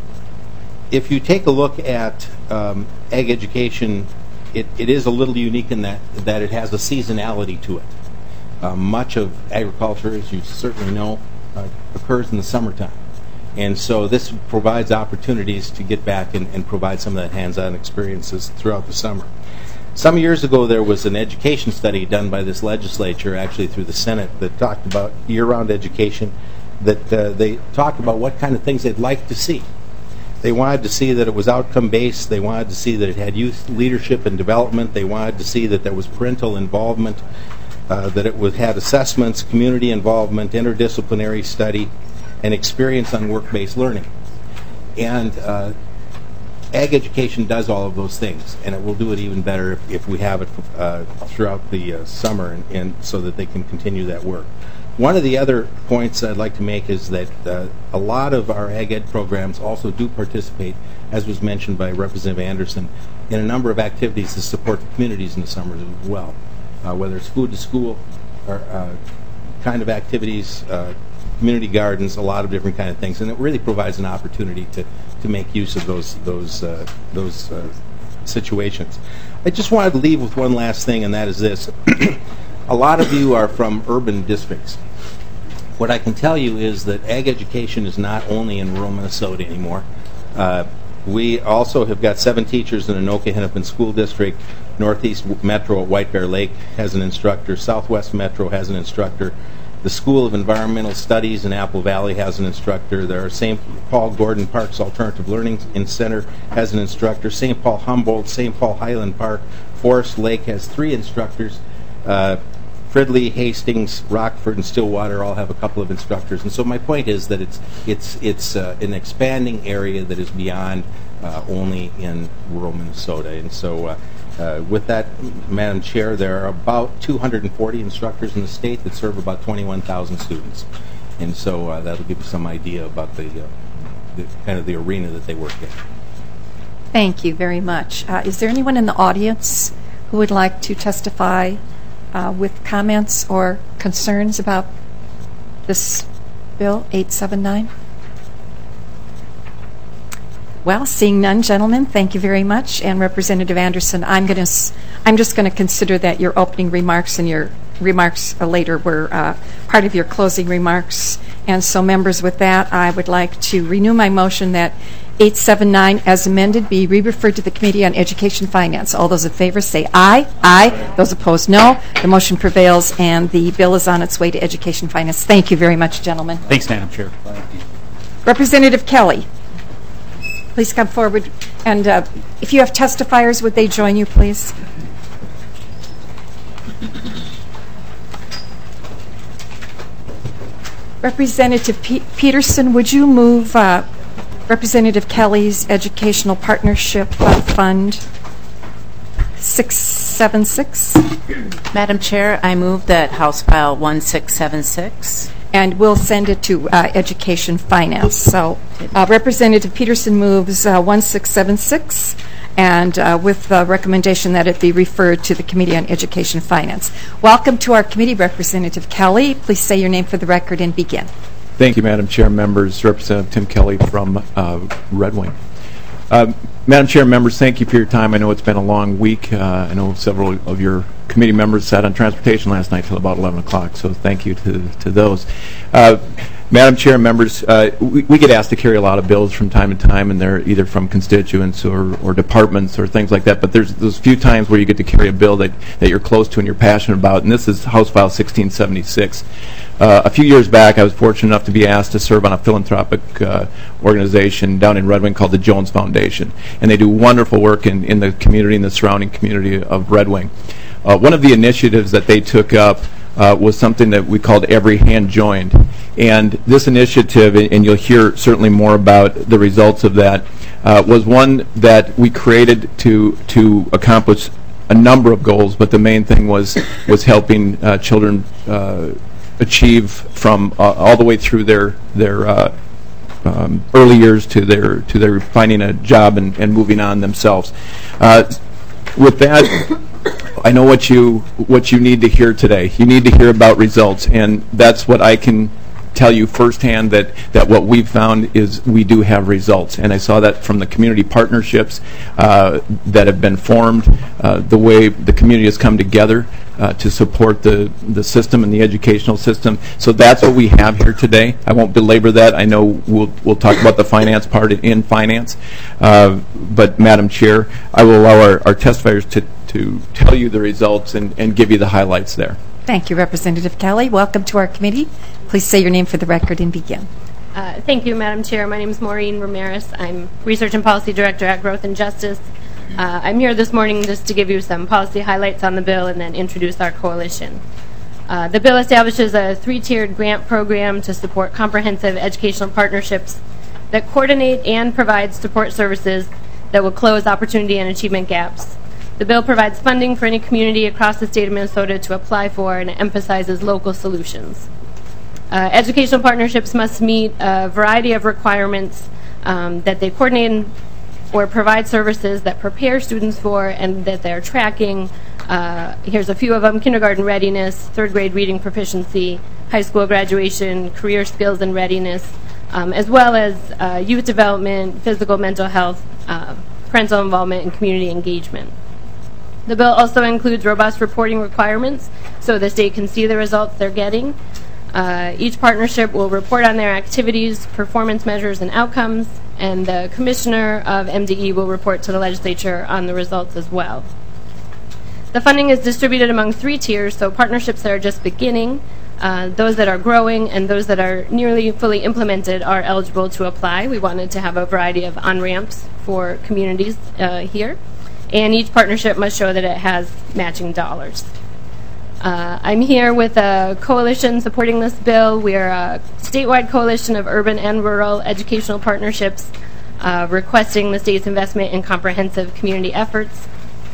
if you take a look at um, ag education, it, it is a little unique in that that it has a seasonality to it. Uh, much of agriculture, as you certainly know, uh, occurs in the summertime. And so this provides opportunities to get back and, and provide some of that hands-on experiences throughout the summer. Some years ago, there was an education study done by this legislature, actually through the Senate, that talked about year-round education, that uh, they talked about what kind of things they'd like to see. They wanted to see that it was outcome-based. They wanted to see that it had youth leadership and development. They wanted to see that there was parental involvement, uh, that it was, had assessments, community involvement, interdisciplinary study, and experience on work-based learning. And uh, ag education does all of those things, and it will do it even better if, if we have it uh, throughout the uh, summer, and, and so that they can continue that work. One of the other points I'd like to make is that uh, a lot of our ag ed programs also do participate, as was mentioned by Representative Anderson, in a number of activities to support the communities in the summers as well, uh, whether it's food to school or uh, kind of activities, uh, community gardens, a lot of different kind of things, and it really provides an opportunity to, to make use of those those uh, those uh, situations. I just wanted to leave with one last thing, and that is this. A lot of you are from urban districts. What I can tell you is that ag education is not only in rural Minnesota anymore. Uh, we also have got seven teachers in the Anoka Hennepin School District. Northeast Metro at White Bear Lake has an instructor. Southwest Metro has an instructor. The School of Environmental Studies in Apple Valley has an instructor. There are Saint Paul Gordon Park's Alternative Learning Center has an instructor. Saint Paul Humboldt, Saint Paul Highland Park, Forest Lake has three instructors. Uh, Fridley, Hastings, Rockford, and Stillwater all have a couple of instructors. And so my point is that it's it's it's uh, an expanding area that is beyond uh, only in rural Minnesota. And so uh, uh, with that, Madam Chair, there are about two hundred forty instructors in the state that serve about twenty-one thousand students. And so uh, that'll give you some idea about the, uh, the kind of the arena that they work in. Thank you very much. Uh, is there anyone in the audience who would like to testify Uh, with comments or concerns about this bill, eight seven nine? Well, seeing none, gentlemen, thank you very much. And Representative Anderson, I'm going to, I'm just going to consider that your opening remarks and your remarks uh, later were uh, part of your closing remarks. And so, members, with that, I would like to renew my motion that eight seven nine, as amended, be re-referred to the Committee on Education Finance. All those in favor say aye. Aye. Those opposed, no. The motion prevails, and the bill is on its way to Education Finance. Thank you very much, gentlemen. Thanks, Madam Chair. Representative Kelly, please come forward. And uh, if you have testifiers, would they join you, please? Representative Pe- Peterson, would you move uh, Representative Kelly's Educational Partnership uh, Fund six seven six? Madam Chair, I move that House File one six seven six. And we'll send it to uh, Education Finance. So uh, Representative Peterson moves uh, one six seven six, and uh, with the recommendation that it be referred to the Committee on Education Finance. Welcome to our committee, Representative Kelly. Please say your name for the record and begin. Thank you, Madam Chair, members. Representative Tim Kelly from uh, Red Wing. Uh, Madam Chair, members, thank you for your time. I know it's been a long week. Uh, I know several of your committee members sat on transportation last night till about eleven o'clock, so thank you to, to those. Uh, Madam Chair, members, uh, we, we get asked to carry a lot of bills from time to time, and they're either from constituents or, or departments or things like that, but there's those few times where you get to carry a bill that, that you're close to and you're passionate about, and this is House File sixteen seventy-six. Uh, a few years back, I was fortunate enough to be asked to serve on a philanthropic uh, organization down in Red Wing called the Jones Foundation, and they do wonderful work in, in the community and the surrounding community of Red Wing. Uh, one of the initiatives that they took up uh, was something that we called Every Hand Joined, and this initiative, and you'll hear certainly more about the results of that, uh, was one that we created to to accomplish a number of goals, but the main thing was was helping uh, children uh, achieve from uh, all the way through their their uh, um, early years to their to their finding a job and, and moving on themselves. Uh, with that, I know what you what you need to hear today. You need to hear about results, and that's what I can tell you firsthand, that that what we've found is we do have results, and I saw that from the community partnerships uh, that have been formed, uh, the way the community has come together uh, to support the the system and the educational system. So that's what we have here today. I won't belabor that. I know we'll we'll talk about the finance part in finance, uh, but Madam Chair, I will allow our, our testifiers to to tell you the results and, and give you the highlights there. Thank you, Representative Kelly. Welcome to our committee. Please say your name for the record and begin. Uh, thank you, Madam Chair. My name is Maureen Ramirez. I'm Research and Policy Director at Growth and Justice. Uh, I'm here this morning just to give you some policy highlights on the bill and then introduce our coalition. Uh, the bill establishes a three-tiered grant program to support comprehensive educational partnerships that coordinate and provide support services that will close opportunity and achievement gaps. The bill provides funding for any community across the state of Minnesota to apply for, and it emphasizes local solutions. Uh, educational partnerships must meet a variety of requirements um, that they coordinate or provide services that prepare students for and that they're tracking. Uh, here's a few of them: kindergarten readiness, third grade reading proficiency, high school graduation, career skills and readiness, um, as well as uh, youth development, physical, mental health, uh, parental involvement, and community engagement. The bill also includes robust reporting requirements so the state can see the results they're getting. Uh, each partnership will report on their activities, performance measures, and outcomes, and the commissioner of M D E will report to the legislature on the results as well. The funding is distributed among three tiers, so partnerships that are just beginning, uh, those that are growing, and those that are nearly fully implemented are eligible to apply. We wanted to have a variety of on-ramps for communities uh, here, and each partnership must show that it has matching dollars. Uh, I'm here with a coalition supporting this bill. We are a statewide coalition of urban and rural educational partnerships uh, requesting the state's investment in comprehensive community efforts.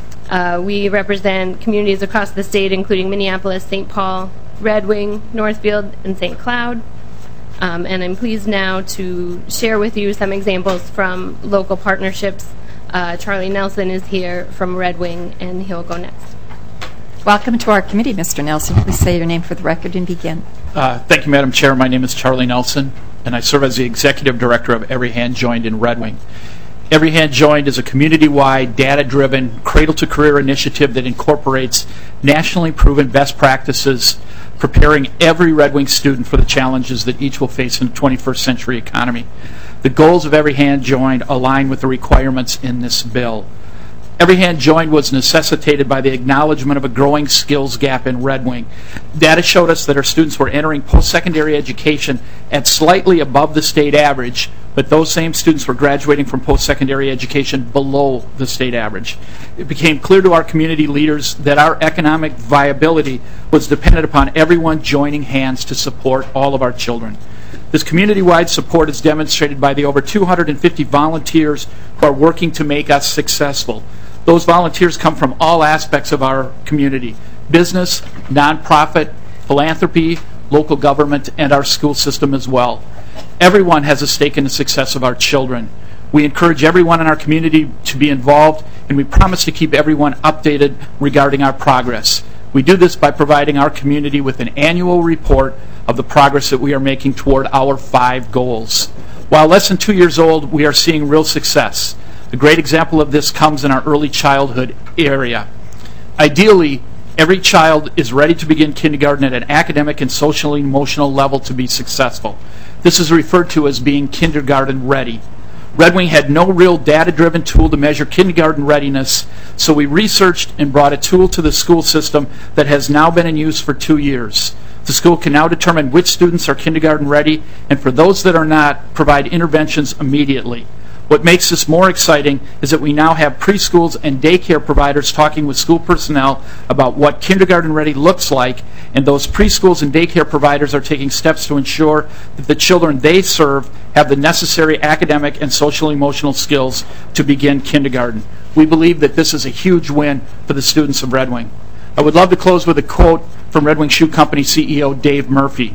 Uh, we represent communities across the state, including Minneapolis, Saint Paul, Red Wing, Northfield, and Saint Cloud. Um, and I'm pleased now to share with you some examples from local partnerships. Uh, Charlie Nelson is here from Red Wing, and he'll go next. Welcome to our committee, Mister Nelson. Please say your name for the record and begin. Uh, thank you, Madam Chair. My name is Charlie Nelson, and I serve as the Executive Director of Every Hand Joined in Red Wing. Every Hand Joined is a community-wide, data-driven, cradle-to-career initiative that incorporates nationally proven best practices, preparing every Red Wing student for the challenges that each will face in the twenty-first century economy. The goals of Every Hand Joined align with the requirements in this bill. Every Hand Joined was necessitated by the acknowledgement of a growing skills gap in Red Wing. Data showed us that our students were entering post-secondary education at slightly above the state average, but those same students were graduating from post-secondary education below the state average. It became clear to our community leaders that our economic viability was dependent upon everyone joining hands to support all of our children. This community-wide support is demonstrated by the over two hundred fifty volunteers who are working to make us successful. Those volunteers come from all aspects of our community: business, nonprofit, philanthropy, local government, and our school system as well. Everyone has a stake in the success of our children. We encourage everyone in our community to be involved, and we promise to keep everyone updated regarding our progress. We do this by providing our community with an annual report of the progress that we are making toward our five goals. While less than two years old, we are seeing real success. A great example of this comes in our early childhood area. Ideally, every child is ready to begin kindergarten at an academic and social and emotional level to be successful. This is referred to as being kindergarten ready. Red Wing had no real data-driven tool to measure kindergarten readiness, so we researched and brought a tool to the school system that has now been in use for two years. The school can now determine which students are kindergarten ready, and for those that are not, provide interventions immediately. What makes this more exciting is that we now have preschools and daycare providers talking with school personnel about what kindergarten ready looks like, and those preschools and daycare providers are taking steps to ensure that the children they serve have the necessary academic and social emotional skills to begin kindergarten. We believe that this is a huge win for the students of Red Wing. I would love to close with a quote from Red Wing Shoe Company C E O Dave Murphy.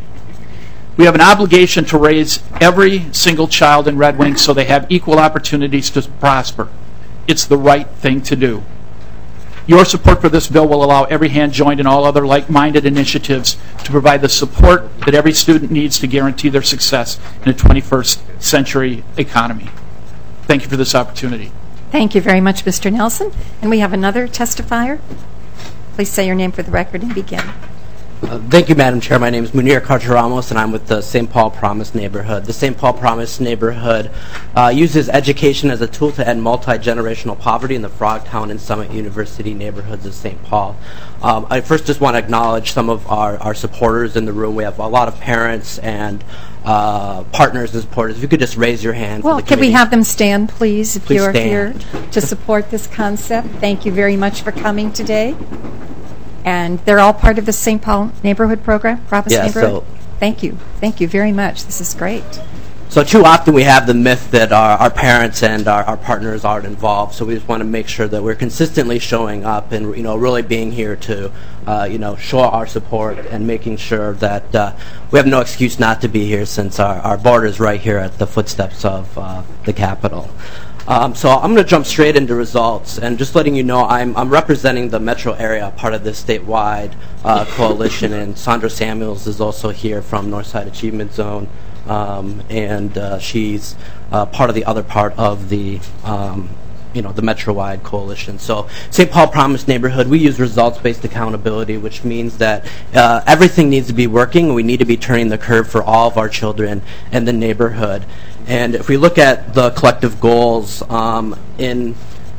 We have an obligation to raise every single child in Red Wing so they have equal opportunities to prosper. It's the right thing to do. Your support for this bill will allow Every Hand Joined and all other like-minded initiatives to provide the support that every student needs to guarantee their success in a twenty-first century economy. Thank you for this opportunity. Thank you very much, Mister Nelson. And we have another testifier. Please say your name for the record and begin. Uh, thank you, Madam Chair. My name is Munir Carter-Ramos, and I'm with the Saint Paul Promise neighborhood. The Saint Paul Promise neighborhood uh, uses education as a tool to end multi-generational poverty in the Frogtown and Summit University neighborhoods of Saint Paul. Um, I first just want to acknowledge some of our, our supporters in the room. We have a lot of parents and uh, partners and supporters. If you could just raise your hand. Well, for the could we committee. have them stand, please, if Please you are stand. here to support this concept? Thank you very much for coming today. And they're all part of the Saint Paul neighborhood program, Promise Yeah, neighborhood? so- Thank you. Thank you very much. This is great. So too often we have the myth that our, our parents and our, our partners aren't involved. So we just want to make sure that we're consistently showing up and, you know, really being here to, uh, you know, show our support and making sure that uh, we have no excuse not to be here, since our, our board is right here at the footsteps of uh, the Capitol. Um, so I'm going to jump straight into results, and just letting you know I'm, I'm representing the metro area, part of this statewide uh, coalition, and Sandra Samuels is also here from Northside Achievement Zone. Um, and uh, she's uh, part of the other part of the, um, you know, the Metro-wide coalition. So Saint Paul Promise Neighborhood, we use results-based accountability, which means that uh, everything needs to be working, and we need to be turning the curve for all of our children in the neighborhood. And if we look at the collective goals um, in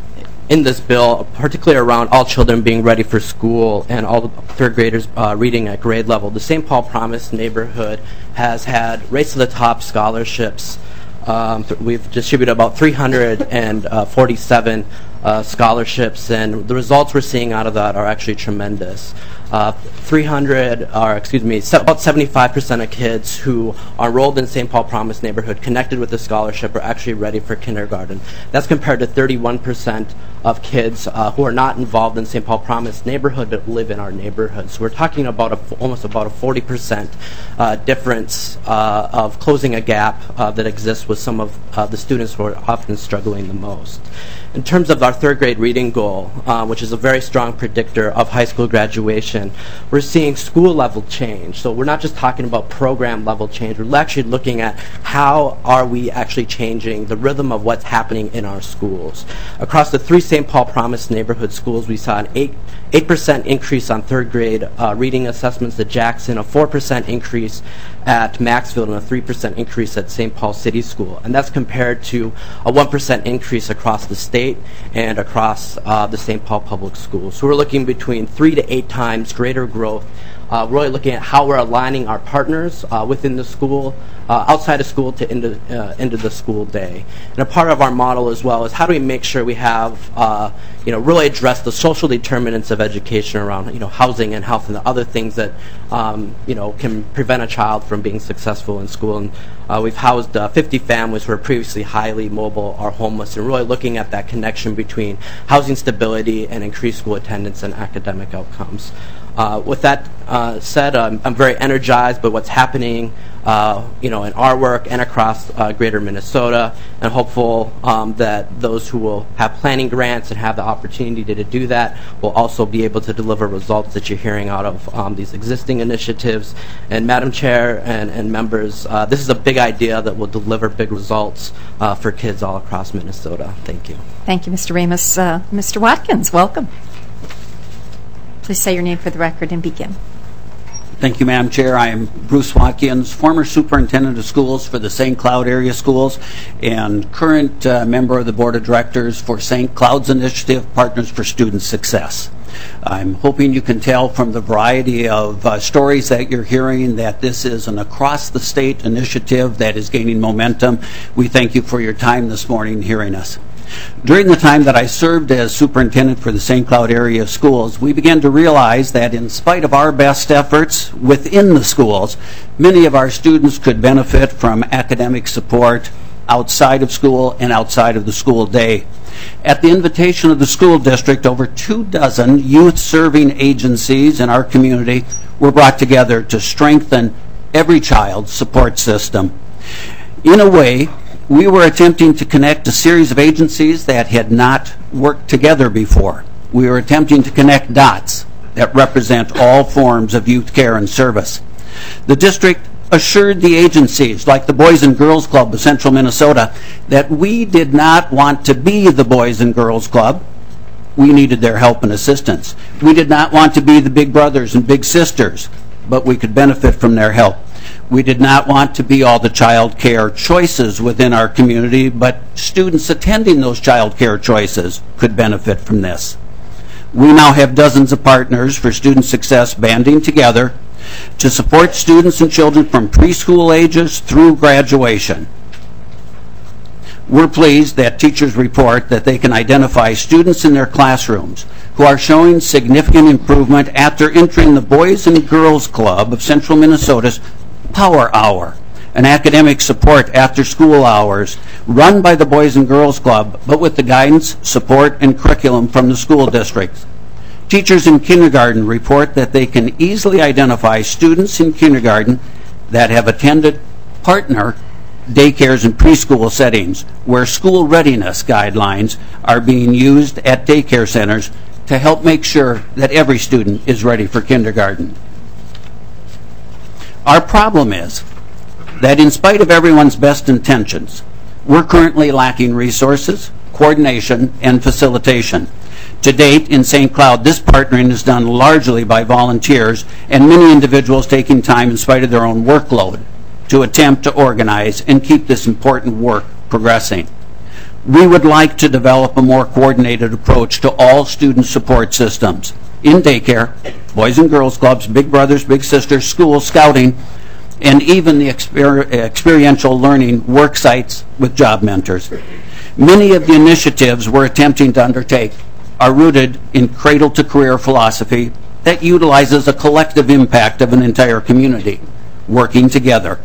in this bill, particularly around all children being ready for school and all the third graders uh, reading at grade level, the Saint Paul Promise Neighborhood has had Race to the Top scholarships. Um, th- we've distributed about three hundred forty-seven uh, scholarships, and the results we're seeing out of that are actually tremendous. Uh, three hundred, or excuse me, se- about seventy-five percent of kids who are enrolled in Saint Paul Promise Neighborhood connected with the scholarship are actually ready for kindergarten. That's compared to thirty-one percent of kids uh, who are not involved in Saint Paul Promise Neighborhood but live in our neighborhood. So we're talking about a, almost about a forty percent uh, difference uh, of closing a gap uh, that exists with some of uh, the students who are often struggling the most. In terms of our third grade reading goal, uh, which is a very strong predictor of high school graduation, we're seeing school level change. So we're not just talking about program level change, we're actually looking at how are we actually changing the rhythm of what's happening in our schools. Across the three Saint Paul Promise neighborhood schools, we saw an eight eight percent increase on third grade uh, reading assessments at Jackson, a four percent increase at Maxfield, and a three percent increase at Saint Paul City School. And that's compared to a one percent increase across the state and across uh, the Saint Paul Public Schools. So we're looking between three to eight times greater growth. Uh, really looking at how we're aligning our partners uh, within the school, uh, outside of school to into, uh, into the school day. And a part of our model as well is how do we make sure we have, uh, you know, really address the social determinants of education around, you know, housing and health and the other things that, um, you know, can prevent a child from being successful in school. And uh, we've housed uh, fifty families who are previously highly mobile or homeless, and really looking at that connection between housing stability and increased school attendance and academic outcomes. Uh, with that uh, said, um, I'm very energized by what's happening, uh, you know, in our work and across uh, Greater Minnesota, and hopeful um, that those who will have planning grants and have the opportunity to, to do that will also be able to deliver results that you're hearing out of um, these existing initiatives. And Madam Chair and, and members, uh, this is a big idea that will deliver big results uh, for kids all across Minnesota. Thank you. Thank you, Mister Remus. Uh, Mister Watkins, welcome. Please say your name for the record and begin. Thank you, Madam Chair. I am Bruce Watkins, former superintendent of schools for the Saint Cloud area schools and current uh, member of the board of directors for Saint Cloud's initiative, Partners for Student Success. I'm hoping you can tell from the variety of uh, stories that you're hearing that this is an across-the-state initiative that is gaining momentum. We thank you for your time this morning hearing us. During the time that I served as superintendent for the Saint Cloud area schools, we began to realize that in spite of our best efforts within the schools, many of our students could benefit from academic support outside of school and outside of the school day. At the invitation of the school district, over two dozen youth-serving agencies in our community were brought together to strengthen every child's support system. In a way, we were attempting to connect a series of agencies that had not worked together before. We were attempting to connect dots that represent all forms of youth care and service. The district assured the agencies, like the Boys and Girls Club of Central Minnesota, that we did not want to be the Boys and Girls Club. We needed their help and assistance. We did not want to be the big brothers and big sisters, but we could benefit from their help. We did not want to be all the child care choices within our community, but students attending those child care choices could benefit from this. We now have dozens of partners for student success banding together to support students and children from preschool ages through graduation. We're pleased that teachers report that they can identify students in their classrooms who are showing significant improvement after entering the Boys and Girls Club of Central Minnesota's Power Hour. an academic support after school hours run by the Boys and Girls Club, but with the guidance, support, and curriculum from the school districts. Teachers in kindergarten report that they can easily identify students in kindergarten that have attended partner daycares and preschool settings where school readiness guidelines are being used at daycare centers to help make sure that every student is ready for kindergarten. Our problem is that in spite of everyone's best intentions, we're currently lacking resources, coordination, and facilitation. To date, in Saint Cloud, this partnering is done largely by volunteers and many individuals taking time in spite of their own workload to attempt to organize and keep this important work progressing. We would like to develop a more coordinated approach to all student support systems in daycare, Boys and Girls Clubs, Big Brothers, Big Sisters, schools, scouting, and even the exper- experiential learning work sites with job mentors. Many of the initiatives we're attempting to undertake are rooted in cradle-to-career philosophy that utilizes a collective impact of an entire community working together.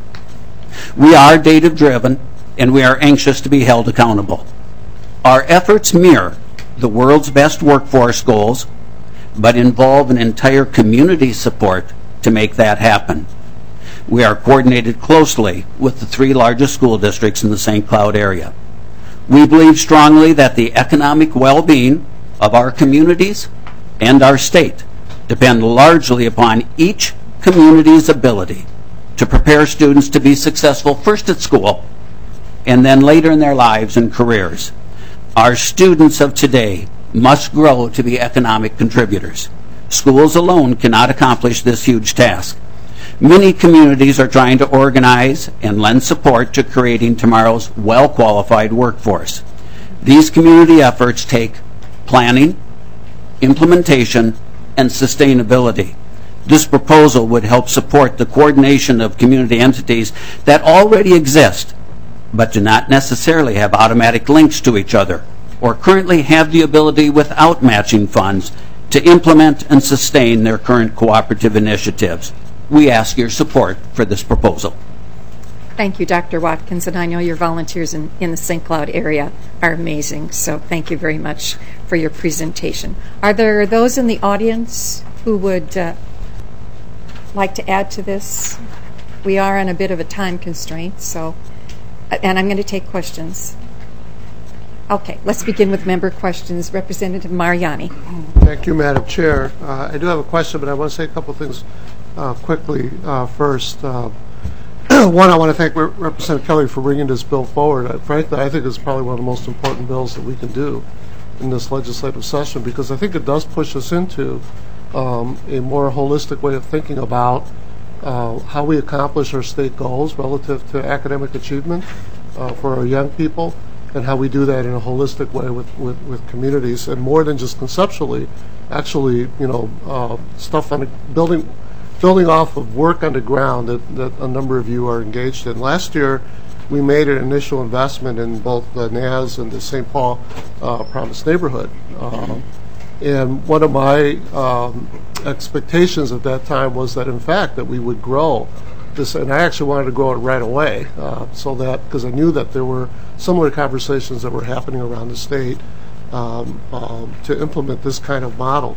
We are data-driven, and we are anxious to be held accountable. Our efforts mirror the world's best workforce goals, but involve an entire community support to make that happen. We are coordinated closely with the three largest school districts in the Saint Cloud area. We believe strongly that the economic well-being of our communities and our state depend largely upon each community's ability to prepare students to be successful first at school and then later in their lives and careers. Our students of today must grow to be economic contributors. Schools alone cannot accomplish this huge task. Many communities are trying to organize and lend support to creating tomorrow's well-qualified workforce. These community efforts take planning, implementation, and sustainability. This proposal would help support the coordination of community entities that already exist, but do not necessarily have automatic links to each other, or currently have the ability without matching funds to implement and sustain their current cooperative initiatives. We ask your support for this proposal. Thank you, Doctor Watkins, and I know your volunteers in, in the Saint Cloud area are amazing, so thank you very much for your presentation. Are there those in the audience who would uh, like to add to this? We are on a bit of a time constraint, so, and I'm going to take questions. Okay, let's begin with member questions. Representative Mariani. Thank you, Madam Chair. Uh, I do have a question, but I want to say a couple things uh, quickly uh, first. Uh, One, I want to thank Representative Kelly for bringing this bill forward. Uh, frankly, I think it's probably one of the most important bills that we can do in this legislative session, because I think it does push us into um, a more holistic way of thinking about uh, how we accomplish our state goals relative to academic achievement uh, for our young people, and how we do that in a holistic way with, with, with communities, and more than just conceptually, actually, you know, uh, stuff on the building. Building off of work on the ground that, that a number of you are engaged in. Last year, we made an initial investment in both the N A S and the Saint Paul uh, Promise Neighborhood. Um, and one of my um, expectations at that time was that, in fact, that we would grow this, and I actually wanted to grow it right away, uh, so that, because I knew that there were similar conversations that were happening around the state um, um, to implement this kind of model.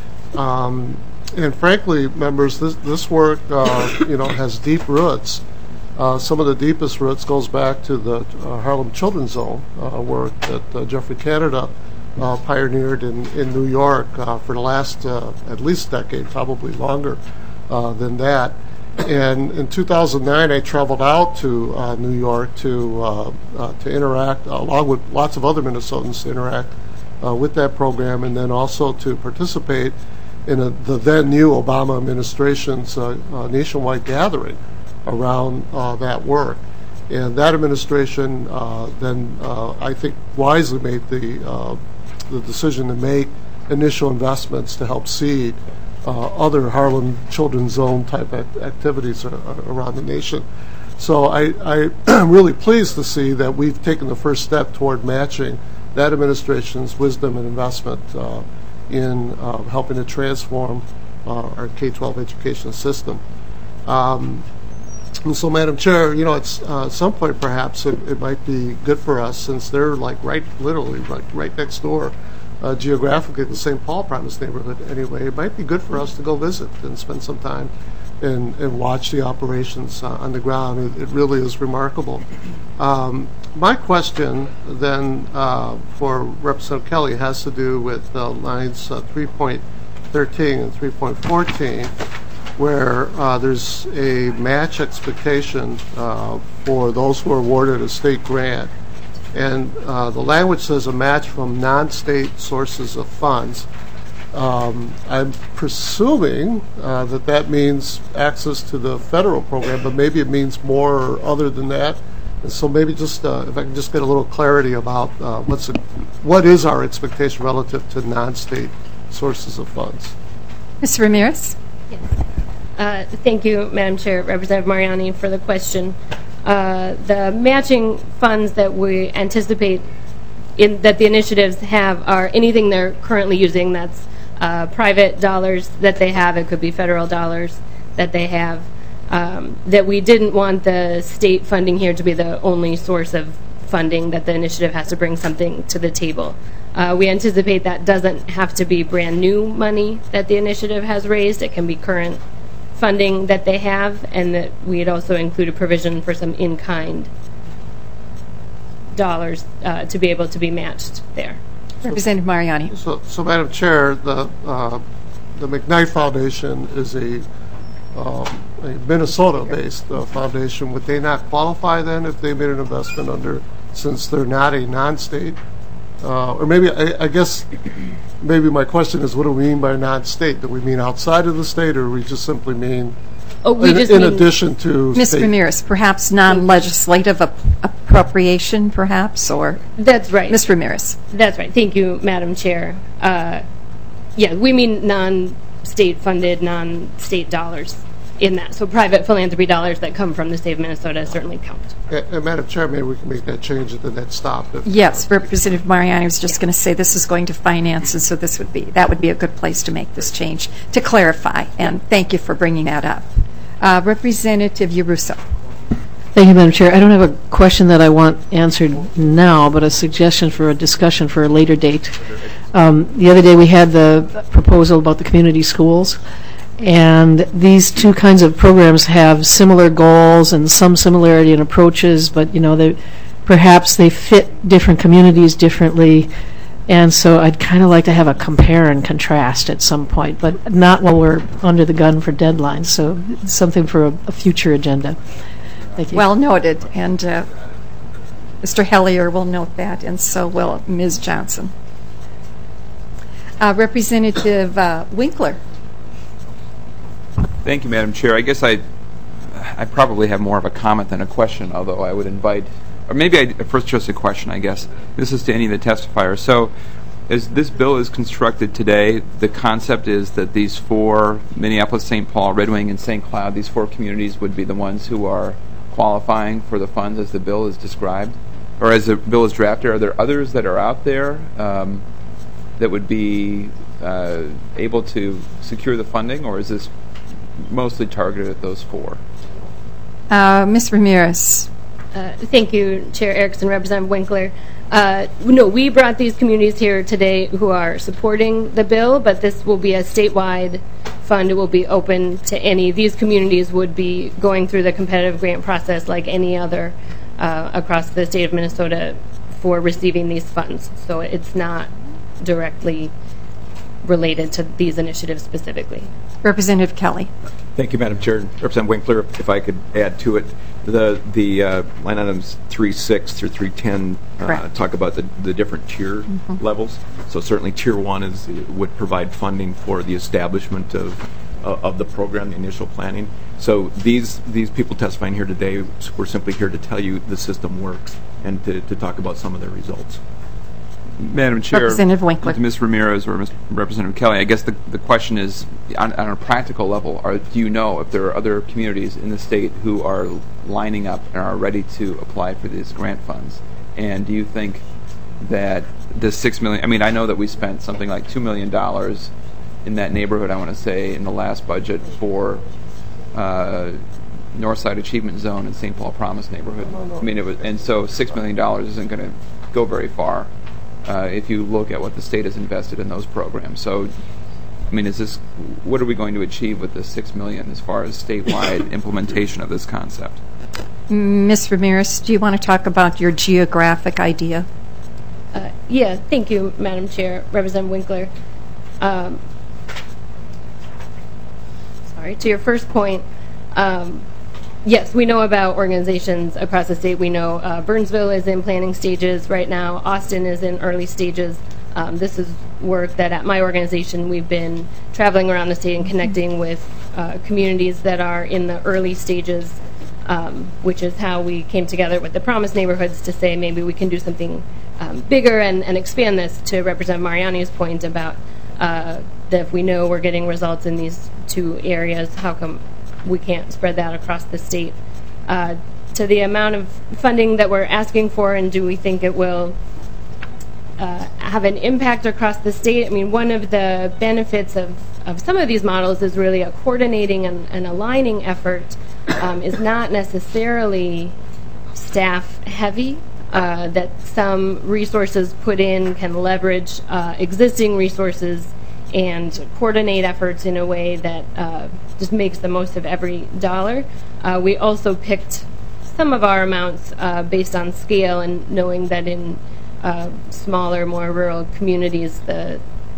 Um, And frankly, members, this, this work, uh, you know, has deep roots. Uh, some of the deepest roots goes back to the uh, Harlem Children's Zone uh, work that uh, Jeffrey Canada uh, pioneered in, in New York uh, for the last uh, at least decade, probably longer uh, than that. And in two thousand nine, I traveled out to uh, New York to uh, uh, to interact, uh, along with lots of other Minnesotans, to interact uh, with that program, and then also to participate in a, the then new Obama administration's uh, uh, nationwide gathering around uh, that work. And that administration uh, then, uh, I think, wisely made the, uh, the decision to make initial investments to help seed uh, other Harlem Children's Zone type act activities ar around the nation. So I, I am really pleased to see that we've taken the first step toward matching that administration's wisdom and investment uh, in uh, helping to transform uh, our K twelve education system. Um, And so, Madam Chair, you know, it's, uh, at some point perhaps it, it might be good for us, since they're like right, literally right, right next door, uh, geographically, the Saint Paul Promise neighborhood anyway. It might be good for us to go visit and spend some time and, and watch the operations uh, on the ground. It, it really is remarkable. Um, my question then uh, for Representative Kelly has to do with uh, lines uh, three point thirteen and three point fourteen, where uh, there's a match expectation uh, for those who are awarded a state grant. And uh, the language says a match from non-state sources of funds. Um, I'm presuming uh, that that means access to the federal program, but maybe it means more or other than that. And so maybe just uh, if I can just get a little clarity about uh, what's a, what is our expectation relative to non-state sources of funds. Miz Ramirez? Yes. Uh, thank you, Madam Chair, Representative Mariani, for the question. Uh, the matching funds that we anticipate in, that the initiatives have are anything they're currently using. That's uh, private dollars that they have. It could be federal dollars that they have. Um, that we didn't want the state funding here to be the only source of funding, that the initiative has to bring something to the table. Uh, we anticipate that doesn't have to be brand new money that the initiative has raised. It can be current funding that they have, and that we'd also include a provision for some in-kind dollars uh, to be able to be matched there. Representative Mariani. So, so Madam Chair, the uh, the McKnight Foundation is a, um, a Minnesota-based uh, foundation. Would they not qualify then if they made an investment under, since they're not a non-state? Uh, or maybe, I, I guess, maybe my question is, what do we mean by non-state? Do we mean outside of the state, or do we just simply mean oh, we in, just in mean, addition to Miz state? Ramirez, perhaps non-legislative ap- appropriation, perhaps, or? That's right. Miz Ramirez. That's right. Thank you, Madam Chair. Uh, yeah, we mean non-state funded, non-state dollars in that. So private philanthropy dollars that come from the state of Minnesota certainly count. And, and Madam Chair, maybe we can make that change at the next stop. If, Yes, Representative Mariani was just going to say this is going to finance, and so this would be that would be a good place to make this change to clarify. And thank you for bringing that up, uh, Representative Yaruso. Thank you, Madam Chair. I don't have a question that I want answered now, but a suggestion for a discussion for a later date. Um, the other day we had the proposal about the community schools. And these two kinds of programs have similar goals and some similarity in approaches, but you know, they, perhaps they fit different communities differently. And so I'd kind of like to have a compare and contrast at some point, but not while we're under the gun for deadlines. So it's something for a, a future agenda. Thank you. Well noted, and uh, Mister Hellier will note that, and so will Miz Johnson. Uh, Representative uh, Winkler. Thank you, Madam Chair. I guess I I probably have more of a comment than a question, although I would invite, or maybe I first just a question, I guess. This is to any of the testifiers. So as this bill is constructed today, the concept is that these four, Minneapolis, Saint Paul, Red Wing, and Saint Cloud, these four communities would be the ones who are qualifying for the funds as the bill is described, or as the bill is drafted. Are there others that are out there um, that would be uh, able to secure the funding, or is this mostly targeted at those four? Uh, Miz Ramirez. Uh, thank you, Chair Erickson, Representative Winkler. Uh, no, we brought these communities here today who are supporting the bill, but this will be a statewide fund. It will be open to any. These communities would be going through the competitive grant process like any other uh, across the state of Minnesota for receiving these funds. So it's not directly related to these initiatives specifically. Representative Kelly. Thank you, Madam Chair. Representative Winkler, if I could add to it, the the uh, line items three six through three ten uh, talk about the, the different tier mm-hmm. levels. So certainly Tier one is would provide funding for the establishment of uh, of the program, the initial planning. So these these people testifying here today, we're simply here to tell you the system works and to, to talk about some of the results. Madam Chair, Representative Winkler. to Miz Ramirez or Miz Representative Kelly, I guess the, the question is, on, on a practical level, are, do you know if there are other communities in the state who are lining up and are ready to apply for these grant funds? And do you think that the six million dollars, I mean, I know that we spent something like two million dollars in that neighborhood, I want to say, in the last budget for uh, Northside Achievement Zone and Saint Paul Promise neighborhood. I mean, it was, and so six million dollars isn't going to go very far uh, if you look at what the state has invested in those programs. So, I mean, is this, what are we going to achieve with this six million dollars as far as statewide implementation of this concept? Miz Ramirez, do you want to talk about your geographic idea? Uh, yeah, thank you, Madam Chair. Representative Winkler. Um, sorry, to your first point, um, yes, we know about organizations across the state. We know uh, Burnsville is in planning stages right now. Austin is in early stages. Um, this is work that at my organization we've been traveling around the state and connecting with uh, communities that are in the early stages, um, which is how we came together with the Promise neighborhoods to say maybe we can do something um, bigger and, and expand this. To Representative Mariani's point about uh, that if we know we're getting results in these two areas, how come we can't spread that across the state? Uh, to the amount of funding that we're asking for, and do we think it will uh, have an impact across the state? I mean, one of the benefits of, of some of these models is really a coordinating and, and aligning effort um, is not necessarily staff heavy, uh, that some resources put in can leverage uh, existing resources and coordinate efforts in a way that uh, just makes the most of every dollar. Uh, we also picked some of our amounts uh, based on scale, and knowing that in uh, smaller, more rural communities, the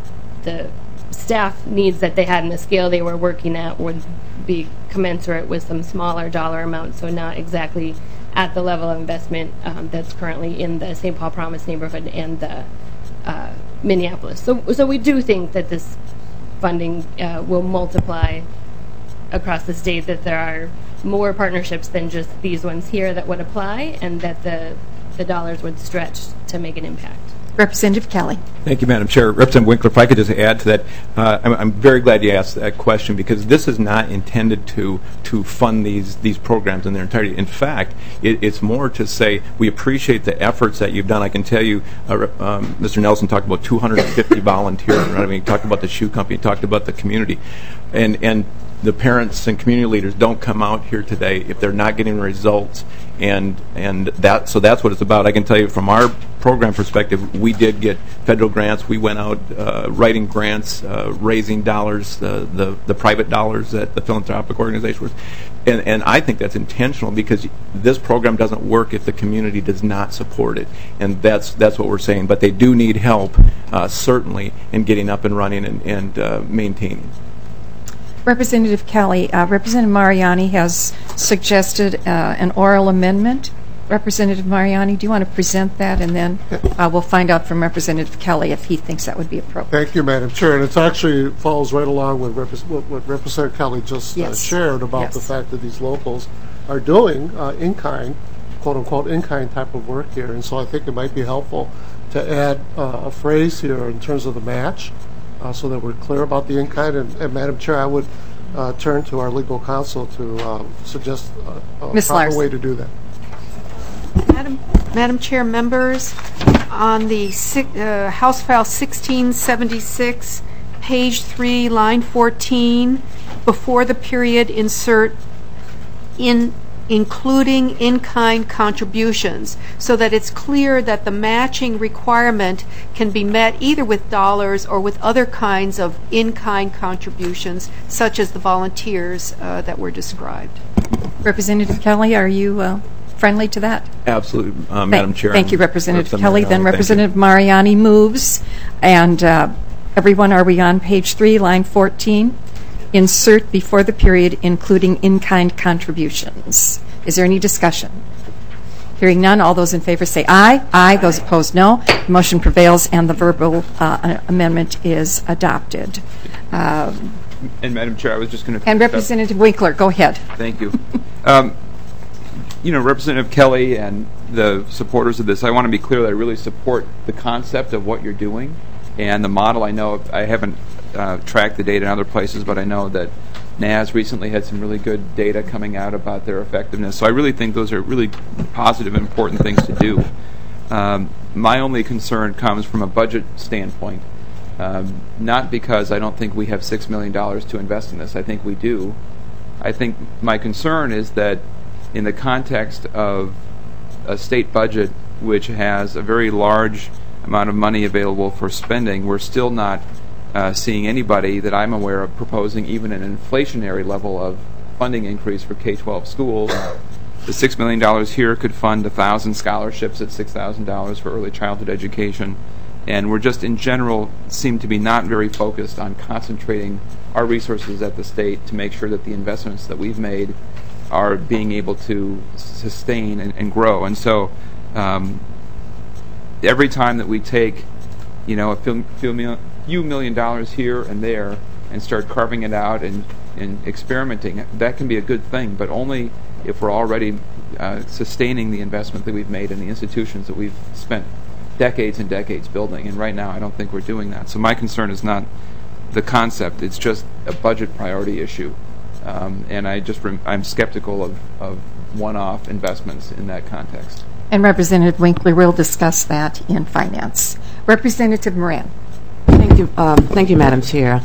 the staff needs that they had and the scale they were working at would be commensurate with some smaller dollar amounts, so not exactly at the level of investment um, that's currently in the Saint Paul Promise neighborhood and the uh, Minneapolis. So, so we do think that this funding uh, will multiply across the state, that there are more partnerships than just these ones here that would apply, and that the, the dollars would stretch to make an impact. Representative Kelly. Thank you, Madam Chair. Representative Winkler, if I could just add to that, uh, I'm, I'm very glad you asked that question, because this is not intended to to fund these these programs in their entirety. In fact, it, it's more to say we appreciate the efforts that you've done. I can tell you, uh, um, Mister Nelson talked about two hundred fifty volunteers. Right? I mean, he talked about the shoe company, he talked about the community, and and the parents and community leaders don't come out here today if they're not getting results, and and that so that's what it's about. I can tell you from our program perspective, we did get federal grants. We went out uh, writing grants, uh, raising dollars, uh, the the private dollars that the philanthropic organization was, and and I think that's intentional, because this program doesn't work if the community does not support it, and that's that's what we're saying. But they do need help, uh, certainly, in getting up and running and, and uh, maintaining. Representative Kelly, uh, Representative Mariani has suggested uh, an oral amendment. Representative Mariani, do you want to present that, and then uh, we'll find out from Representative Kelly if he thinks that would be appropriate. Thank you, Madam Chair. And it actually follows right along with Repres- what, what Representative Kelly just yes. uh, shared about yes. the fact that these locals are doing uh, in-kind, quote-unquote, in-kind type of work here. And so I think it might be helpful to add uh, a phrase here in terms of the match, uh, so that we're clear about the in-kind. And, and Madam Chair, I would uh, turn to our legal counsel to uh, suggest a, a proper Larson. way to do that. Madam, Madam Chair, members, on the uh, House File sixteen seventy-six, page three, line fourteen, before the period, insert in including in-kind contributions, so that it's clear that the matching requirement can be met either with dollars or with other kinds of in-kind contributions, such as the volunteers uh, that were described. Representative Kelly, are you uh, friendly to that? Absolutely, uh, Madam Thank, Chair. thank you, Representative Representative Kelly. Then Mariani, Representative Mariani moves. And uh, everyone, are we on page three, line fourteen? Insert before the period, including in-kind contributions. Is there any discussion? Hearing none, all those in favor say aye. Aye. Aye. Those opposed, no. The motion prevails, and the verbal uh, amendment is adopted. Um, and Madam Chair, I was just going to... And Representative Winkler, go ahead. Thank you. um, you know, Representative Kelly and the supporters of this, I want to be clear that I really support the concept of what you're doing and the model. I know I haven't uh, tracked the data in other places, but I know that N A S recently had some really good data coming out about their effectiveness. So I really think those are really positive and important things to do. Um, my only concern comes from a budget standpoint, um, not because I don't think we have six million dollars to invest in this. I think we do. I think my concern is that in the context of a state budget which has a very large amount of money available for spending, we're still not uh, seeing anybody that I'm aware of proposing even an inflationary level of funding increase for K twelve schools. The six million dollars here could fund one thousand scholarships at six thousand dollars for early childhood education. And we're just, in general, seem to be not very focused on concentrating our resources at the state to make sure that the investments that we've made are being able to sustain and, and grow. And so um, every time that we take, you know, a few, few, mil, few million dollars here and there and start carving it out and, and experimenting, that can be a good thing, but only if we're already uh, sustaining the investment that we've made in the institutions that we've spent decades and decades building. And right now I don't think we're doing that. So my concern is not the concept, it's just a budget priority issue. Um, and I just rem- I'm skeptical of, of one-off investments in that context. And Representative Winkler will discuss that in finance. Representative Moran. Thank you, um, thank you, Madam Chair.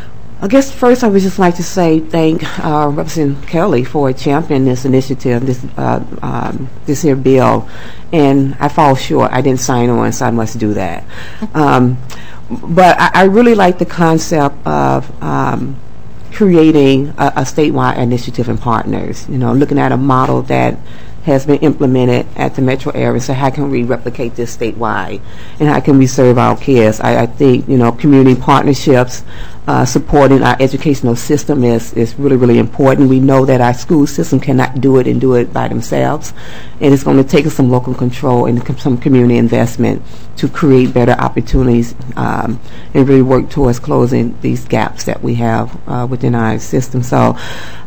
I guess first I would just like to say thank uh, Representative Kelly for championing this initiative, this uh, um, this here bill, and I fall short. I didn't sign on, so I must do that. Um, but I, I really like the concept of um, creating a, a statewide initiative and partners. You know, looking at a model that has been implemented at the metro area. So how can we replicate this statewide, and how can we serve our kids? I, I think you know community partnerships, uh, supporting our educational system is is really really important. We know that our school system cannot do it and do it by themselves, and it's going to take some local control and com- some community investment to create better opportunities um, and really work towards closing these gaps that we have uh, within our system. So.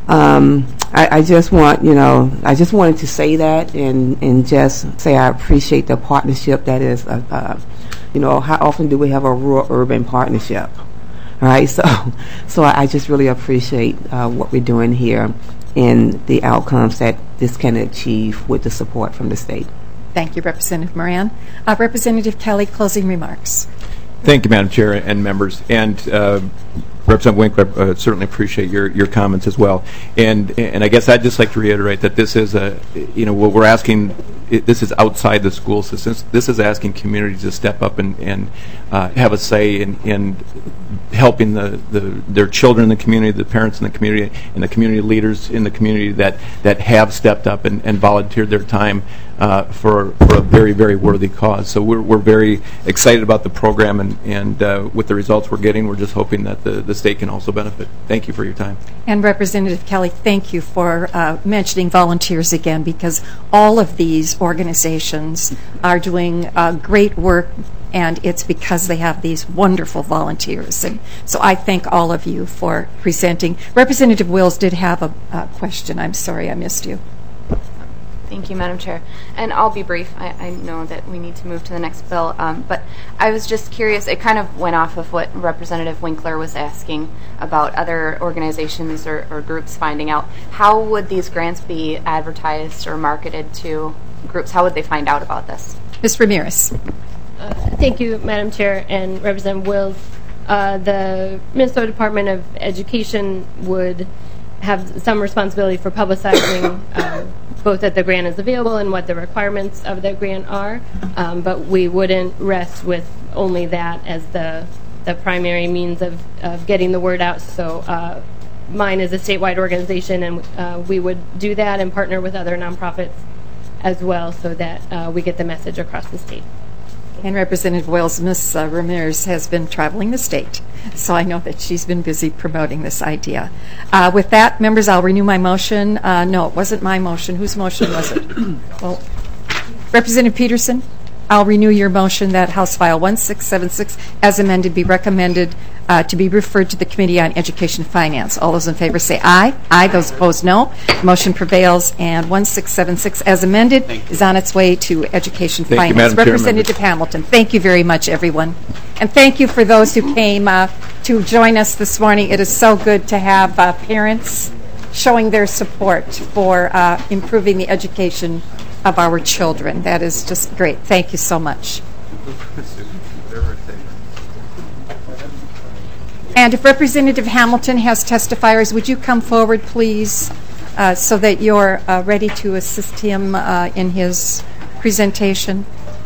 Um, I, I just want, you know, I just wanted to say that and, and just say I appreciate the partnership that is, uh, uh, you know, how often do we have a rural-urban partnership? All right, so so I, I just really appreciate uh, what we're doing here and the outcomes that this can achieve with the support from the state. Thank you, Representative Moran. Uh, Representative Kelly, closing remarks. Thank you, Madam Chair and members. And uh, Representative Winkler, uh, certainly appreciate your, your comments as well. And and I guess I'd just like to reiterate that this is a, you know, what we're asking, it, this is outside the school system. This is asking communities to step up and, and uh, have a say in, in helping the, the their children in the community, the parents in the community, and the community leaders in the community that, that have stepped up and, and volunteered their time uh, for, for a very, very worthy cause. So we're, we're very excited about the program, and, and uh, with the results we're getting, we're just hoping that the, the state can also benefit. Thank you for your time. And Representative Kelly, thank you for uh, mentioning volunteers again, because all of these organizations are doing uh, great work, and it's because they have these wonderful volunteers. And so I thank all of you for presenting. Representative Wills did have a, a question. I'm sorry I missed you. Thank you, Madam Chair. And I'll be brief. I, I know that we need to move to the next bill, um, but I was just curious. It kind of went off of what Representative Winkler was asking about other organizations or, or groups finding out. How would these grants be advertised or marketed to groups? How would they find out about this? Miz Ramirez. Uh, thank you, Madam Chair and Representative Wills. Uh, the Minnesota Department of Education would have some responsibility for publicizing uh, both that the grant is available and what the requirements of the grant are, um, but we wouldn't rest with only that as the the primary means of, of getting the word out. So uh, mine is a statewide organization, and uh, we would do that and partner with other nonprofits as well so that uh, we get the message across the state. And Representative Wills, Miz Uh, Ramirez has been traveling the state, so I know that she's been busy promoting this idea. Uh, with that, members, I'll renew my motion. Uh, no, it wasn't my motion. Whose motion was it? Well, Representative Peterson, I'll renew your motion that House File one six seven six, as amended, be recommended uh, to be referred to the Committee on Education and Finance. All those in favor say aye. Aye. Those opposed, no. The motion prevails, and one six seven six, as amended, is on its way to Education and Thank Finance. You, Madam Representative Chair, Hamilton, thank you very much, everyone. And thank you for those who came uh, to join us this morning. It is so good to have uh, parents showing their support for uh, improving the education of our children. That is just great. Thank you so much. And if Representative Hamilton has testifiers, would you come forward, please, uh, so that you're uh, ready to assist him uh, in his presentation?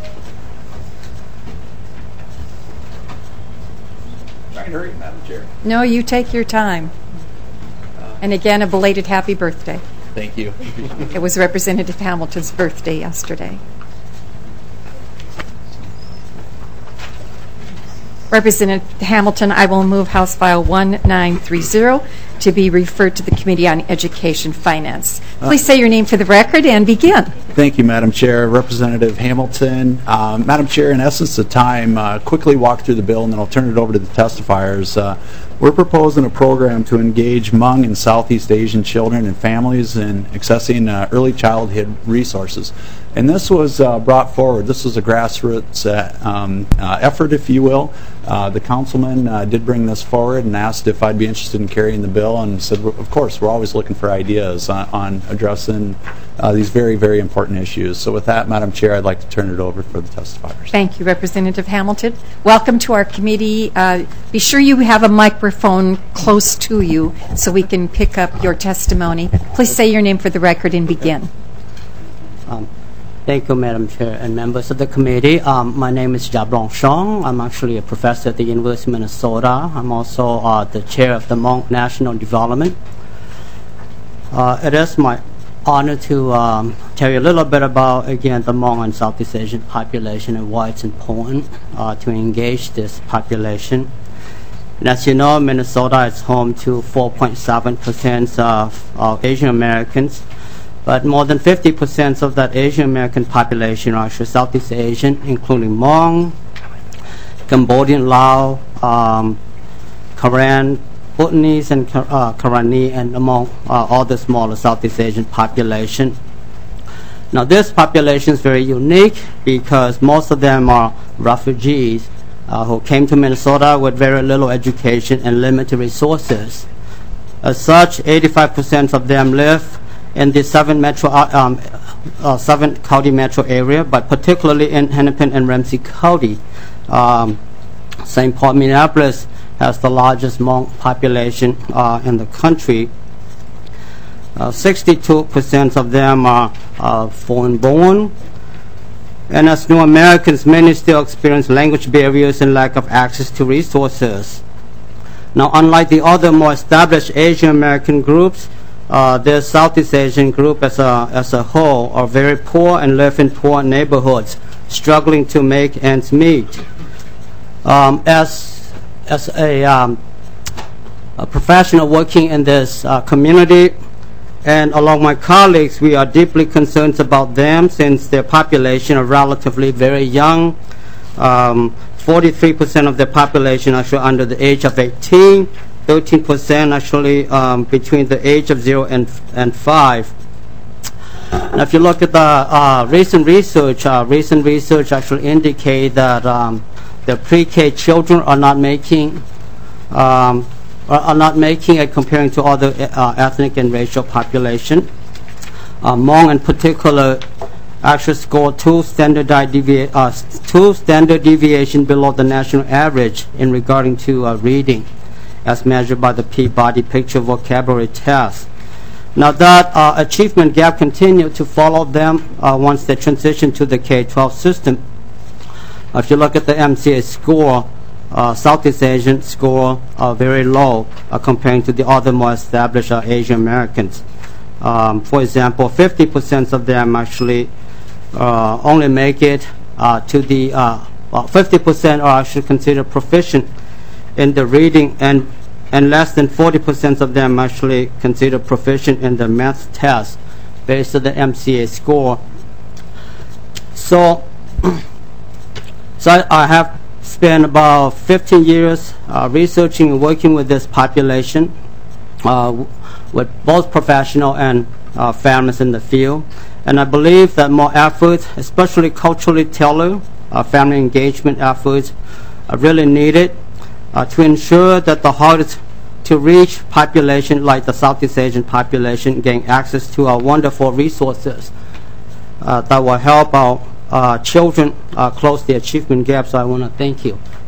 Try and hurry, Madam Chair. No, you take your time. And again, a belated happy birthday. Thank you. It was Representative Hamilton's birthday yesterday. Representative Hamilton, I will move House File one nine three zero to be referred to the Committee on Education Finance. Please say your name for the record and begin. Thank you, Madam Chair. Representative Hamilton. Um, Madam Chair, in essence of time, uh, quickly walk through the bill and then I'll turn it over to the testifiers. Uh, we're proposing a program to engage Hmong and Southeast Asian children and families in accessing uh, early childhood resources. And this was uh, brought forward. This was a grassroots uh, um, uh, effort, if you will. Uh, the councilman uh, did bring this forward and asked if I'd be interested in carrying the bill, and said, of course, we're always looking for ideas on, on addressing uh, these very, very important issues. So with that, Madam Chair, I'd like to turn it over for the testifiers. Thank you, Representative Hamilton. Welcome to our committee. Uh, be sure you have a microphone close to you so we can pick up your testimony. Please say your name for the record and begin. Um, Thank you, Madam Chair and members of the committee. Um, my name is Jablong Shong. I'm actually a professor at the University of Minnesota. I'm also uh, the chair of the Hmong National Development. Uh, it is my honor to um, tell you a little bit about, again, the Hmong and Southeast Asian population and why it's important uh, to engage this population. And as you know, Minnesota is home to four point seven percent of, of Asian Americans. But more than fifty percent of that Asian American population are actually Southeast Asian, including Hmong, Cambodian, Lao, um, Karen, Bhutanese, and uh, Karani, and among uh, all the smaller Southeast Asian population. Now, this population is very unique because most of them are refugees uh, who came to Minnesota with very little education and limited resources. As such, eighty-five percent of them live in the seven metro, uh, um, uh, seven county metro area, but particularly in Hennepin and Ramsey County. Um, Saint Paul, Minneapolis has the largest Hmong population uh, in the country. Uh, sixty-two percent of them are uh, foreign-born. And as new Americans, many still experience language barriers and lack of access to resources. Now, unlike the other more established Asian American groups, Uh, the Southeast Asian group as a, as a whole are very poor and live in poor neighborhoods, struggling to make ends meet. Um, as as a, um, a professional working in this uh, community, and along my colleagues, we are deeply concerned about them since their population are relatively very young. Um, forty-three percent of their population are actually under the age of eighteen. thirteen percent actually um, between the age of zero and, and five. Now, if you look at the uh, recent research, uh, recent research actually indicate that um, the pre-K children are not making um, are, are not making it comparing to other uh, ethnic and racial population. Uh, Hmong in particular actually scored two standard devi uh, two standard deviation below the national average in regarding to uh, reading, as measured by the Peabody Picture Vocabulary Test. Now, that uh, achievement gap continued to follow them uh, once they transitioned to the K twelve system. Uh, if you look at the M C A score, uh, Southeast Asian score are very low uh, comparing to the other more established uh, Asian Americans. Um, for example, fifty percent of them actually uh, only make it uh, to the, uh, well, fifty percent are actually considered proficient in the reading, and and less than forty percent of them actually considered proficient in the math test based on the M C A score. So, so I, I have spent about fifteen years uh, researching and working with this population, uh, with both professional and uh, families in the field. And I believe that more efforts, especially culturally tailored uh, family engagement efforts, are really needed Uh, to ensure that the hardest to reach population like the Southeast Asian population gain access to our wonderful resources uh, that will help our uh, children uh, close the achievement gap. So I want to thank you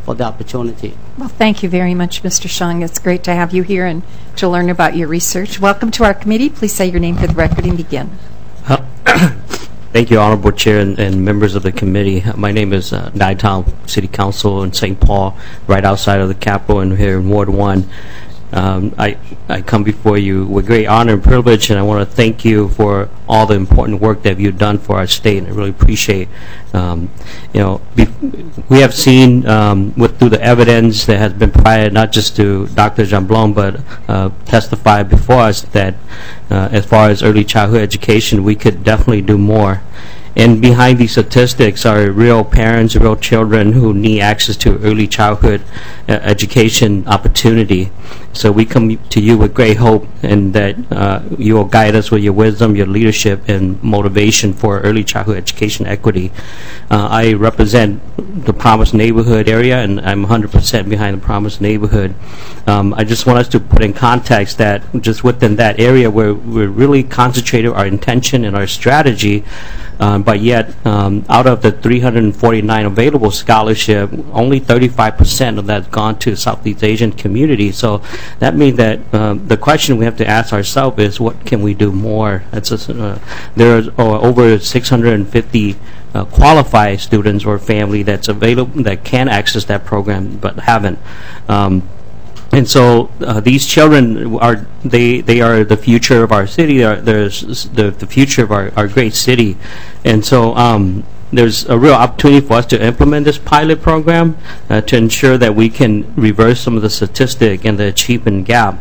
for the opportunity. Well, thank you very much, Mister Shong. It's great to have you here and to learn about your research. Welcome to our committee. Please say your name for the record and begin. Uh, Thank you, Honorable Chair and, and members of the committee. My name is uh, Nytown City Council in Saint Paul, right outside of the Capitol and here in Ward one. Um, I, I come before you with great honor and privilege, and I want to thank you for all the important work that you've done for our state, and I really appreciate. Um, you know, be, we have seen um, with through the evidence that has been provided, not just to Doctor Jamblon, but uh, testified before us, that uh, as far as early childhood education, we could definitely do more. And behind these statistics are real parents, real children who need access to early childhood uh, education opportunity. So we come to you with great hope, and that uh, you will guide us with your wisdom, your leadership, and motivation for early childhood education equity. Uh, I represent the Promise Neighborhood area, and I'm one hundred percent behind the Promise Neighborhood. Um, I just want us to put in context that just within that area, where we're really concentrated our intention and our strategy. Um, but yet, um, out of the three hundred forty-nine available scholarship, only thirty-five percent of that has gone to Southeast Asian community. So that means that um, the question we have to ask ourselves is, what can we do more? That's a, uh, there are uh, over six hundred fifty uh, qualified students or family that's available that can access that program but haven't. Um, And so uh, these children are they they are the future of our city. They're, they're the the future of our, our great city, and so um, there's a real opportunity for us to implement this pilot program uh, to ensure that we can reverse some of the statistic and the achievement gap.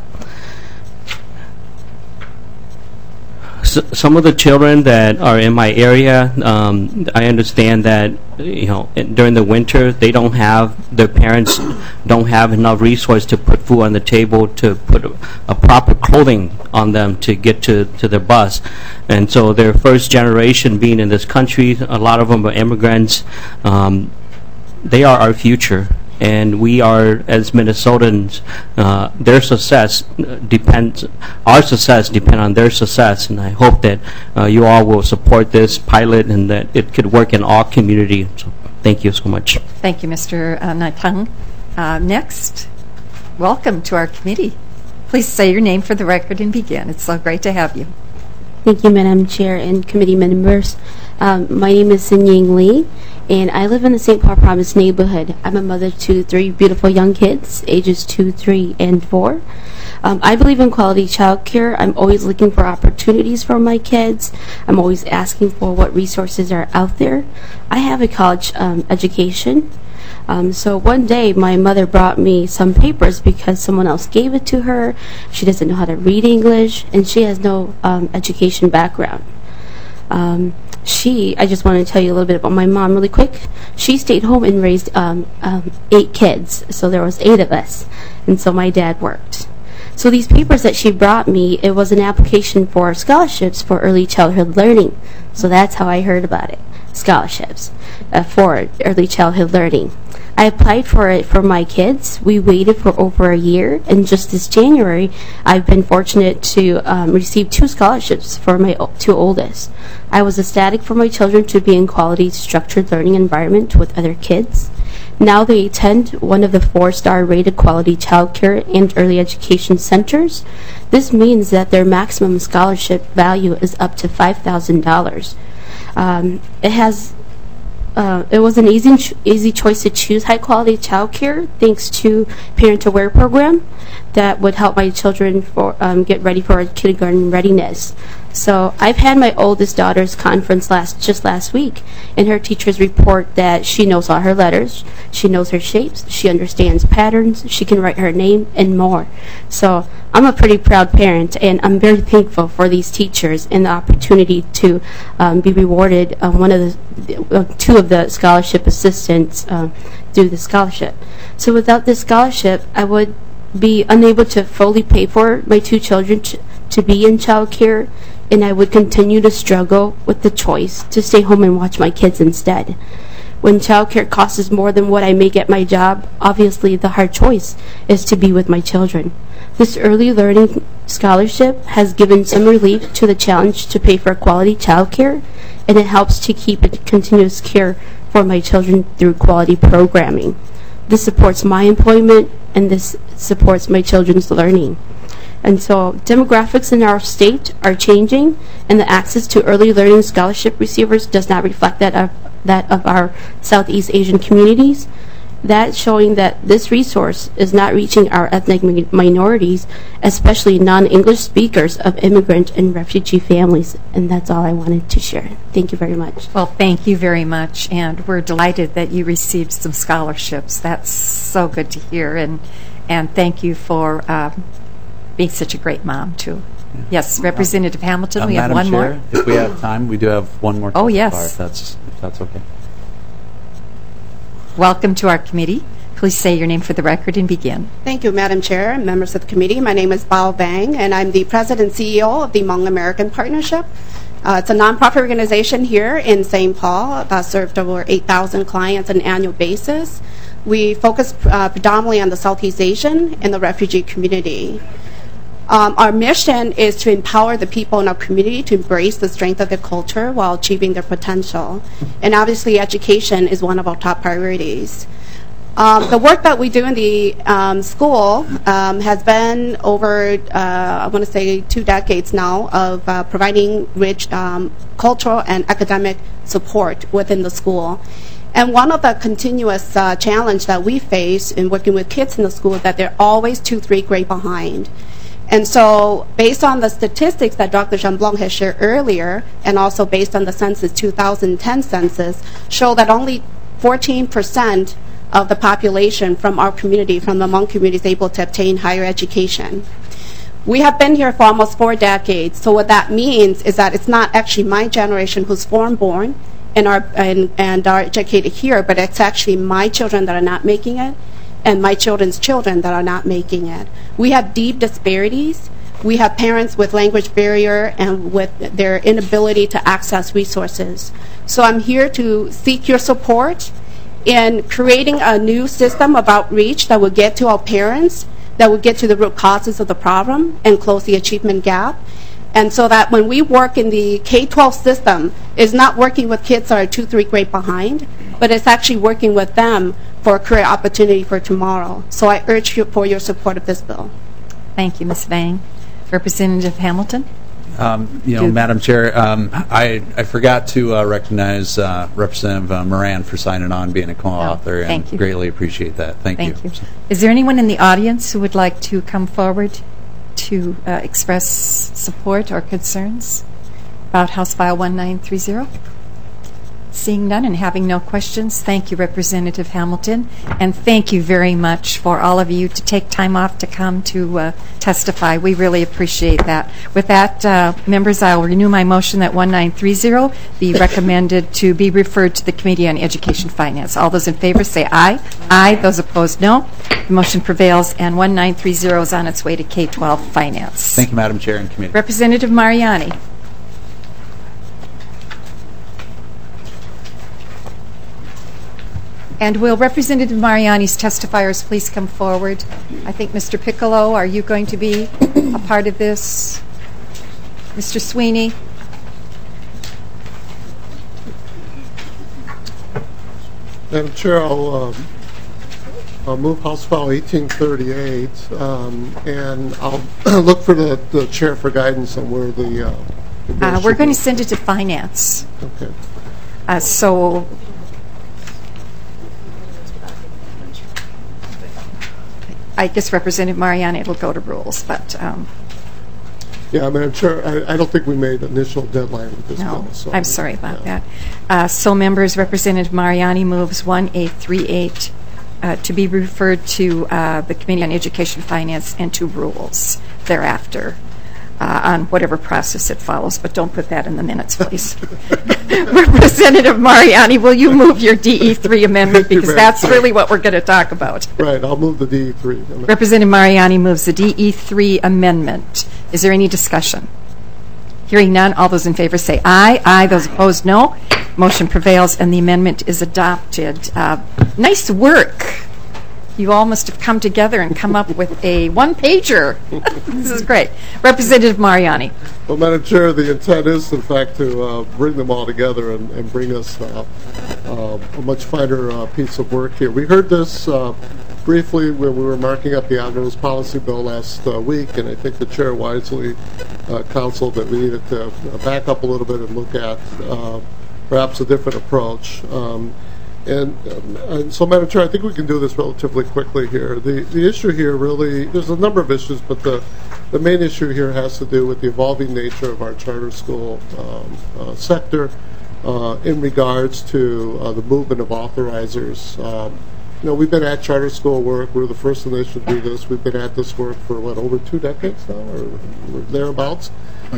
So, some of the children that are in my area, um, I understand that, you know, during the winter they don't have, their parents don't have enough resource to put food on the table, to put a, a proper clothing on them to get to, to their bus. And so their first generation being in this country, a lot of them are immigrants. Um, they are our future. And we are, as Minnesotans, uh, their success depends, our success depends on their success. And I hope that uh, you all will support this pilot and that it could work in all community. So thank you so much. Thank you, Mister Uh, Nytown. Uh, next, welcome to our committee. Please say your name for the record and begin. It's so great to have you. Thank you, Madam Chair and committee members. Um, my name is Sin Ying Lee, and I live in the Saint Paul Promise neighborhood. I'm a mother to three beautiful young kids, ages two, three, and four. Um, I believe in quality child care. I'm always looking for opportunities for my kids. I'm always asking for what resources are out there. I have a college um, education. Um, so one day my mother brought me some papers because someone else gave it to her. She doesn't know how to read English, and she has no um, education background. Um, she, I just want to tell you a little bit about my mom really quick. She stayed home and raised um, um, eight kids, so there was eight of us, and so my dad worked. So these papers that she brought me, it was an application for scholarships for early childhood learning. So that's how I heard about it, scholarships uh, for early childhood learning. I applied for it for my kids. We waited for over a year, and just this January, I've been fortunate to um, receive two scholarships for my o- two oldest. I was ecstatic for my children to be in quality structured learning environment with other kids. Now they attend one of the four-star rated quality childcare and early education centers. This means that their maximum scholarship value is up to five thousand dollars. Um, it has Uh, it was an easy ch- easy choice to choose high-quality childcare thanks to Parent Aware program that would help my children for um, get ready for kindergarten readiness. So I've had my oldest daughter's conference last just last week, and her teachers report that she knows all her letters, she knows her shapes, she understands patterns, she can write her name, and more. So I'm a pretty proud parent, and I'm very thankful for these teachers and the opportunity to um, be rewarded uh, one of the uh, two of the scholarship assistants uh, through the scholarship. So without this scholarship, I would be unable to fully pay for my two children ch- to be in child care, and I would continue to struggle with the choice to stay home and watch my kids instead. When child care costs more than what I make at my job, obviously the hard choice is to be with my children. This early learning scholarship has given some relief to the challenge to pay for quality child care, and it helps to keep a continuous care for my children through quality programming. This supports my employment, and this supports my children's learning. And so demographics in our state are changing, and the access to early learning scholarship receivers does not reflect that of, that of our Southeast Asian communities. That's showing that this resource is not reaching our ethnic mi- minorities, especially non-English speakers of immigrant and refugee families. And that's all I wanted to share. Thank you very much. Well, thank you very much, and we're delighted that you received some scholarships. That's so good to hear, and and thank you for um, being such a great mom, too. Yes, Representative Hamilton, Uh, we have Madam one Chair, more. if we have time, we do have one more. Oh, testifier, yes. If that's, if that's okay. Welcome to our committee. Please say your name for the record and begin. Thank you, Madam Chair and members of the committee. My name is Bao Bang, and I'm the President and C E O of the Hmong American Partnership. Uh, it's a nonprofit organization here in Saint Paul that served over eight thousand clients on an annual basis. We focus uh, predominantly on the Southeast Asian and the refugee community. Um, our mission is to empower the people in our community to embrace the strength of their culture while achieving their potential. And obviously, education is one of our top priorities. Um, the work that we do in the um, school um, has been over, uh, I want to say, two decades now of uh, providing rich um, cultural and academic support within the school. And one of the continuous uh, challenge that we face in working with kids in the school is that they're always two, three grade behind. And so based on the statistics that Doctor Jean-Blanc has shared earlier, and also based on the census two thousand ten census, show that only fourteen percent of the population from our community, from the Hmong community, is able to obtain higher education. We have been here for almost four decades, so what that means is that it's not actually my generation who's foreign-born and are, and, and are educated here, but it's actually my children that are not making it, and my children's children that are not making it. We have deep disparities. We have parents with language barrier and with their inability to access resources. So I'm here to seek your support in creating a new system of outreach that will get to our parents, that will get to the root causes of the problem and close the achievement gap. And so that when we work in the K twelve system, it's not working with kids that are two, three grade behind, but it's actually working with them for a career opportunity for tomorrow. So I urge you for your support of this bill. Thank you, Miz Vang. Representative Hamilton? Um, you know, Do- Madam Chair, um, I, I forgot to uh, recognize uh, Representative uh, Moran for signing on, being a co-author, Oh, thank and you. greatly appreciate that. Thank, Thank you. Is there anyone in the audience who would like to come forward to uh, express support or concerns about House File one nine three zero? Seeing none and having no questions, thank you, Representative Hamilton, and thank you very much for all of you to take time off to come to uh, testify. We really appreciate that. With that, uh, members, I will renew my motion that one nine three zero be recommended to be referred to the Committee on Education Finance. All those in favor say aye. Aye. Those opposed, no. The motion prevails, and one nine three zero is on its way to K twelve Finance. Thank you, Madam Chair and Committee. Representative Mariani. And will Representative Mariani's testifiers please come forward? I think Mister Piccolo, are you going to be a part of this? Mister Sweeney? Madam Chair, I'll, um, I'll move House File eighteen thirty-eight, um, and I'll look for the, the chair for guidance on where the, uh, the bill Uh, should we're going be. to send it to Finance. Okay. Uh, so I guess Representative Mariani, it'll go to Rules, but um, Yeah, Madam Chair, I, I don't think we made initial deadline with this no, bill. So I'm sorry about that. Uh, so, members, Representative Mariani moves one eight three eight uh, to be referred to uh, the Committee on Education, Finance, and to Rules thereafter uh, on whatever process it follows. But don't put that in the minutes, please. Representative Mariani, will you move your D E three amendment, Thank you, because Madam that's Chair. really what we're going to talk about. Right, I'll move the D E three. amendment. Representative Mariani moves the D E three amendment. Is there any discussion? Hearing none, all those in favor say aye. Aye. Those opposed, no. Motion prevails, and the amendment is adopted. Uh, nice work. You all must have come together and come up with a one-pager. This is great. Representative Mariani. Well, Madam Chair, the intent is, in fact, to uh, bring them all together and, and bring us uh, uh, uh, a much finer uh, piece of work here. We heard this uh, briefly when we were marking up the omnibus policy bill last uh, week, and I think the chair wisely uh, counseled that we needed to back up a little bit and look at uh, perhaps a different approach. Um, and, um, and so, Madam Chair, I think we can do this relatively quickly here. The the issue here really, there's a number of issues, but the the main issue here has to do with the evolving nature of our charter school um, uh, sector uh, in regards to uh, the movement of authorizers. Um, You know, we've been at charter school work. We're the first in the nation to do this. We've been at this work for, what, over two decades now, or, or thereabouts?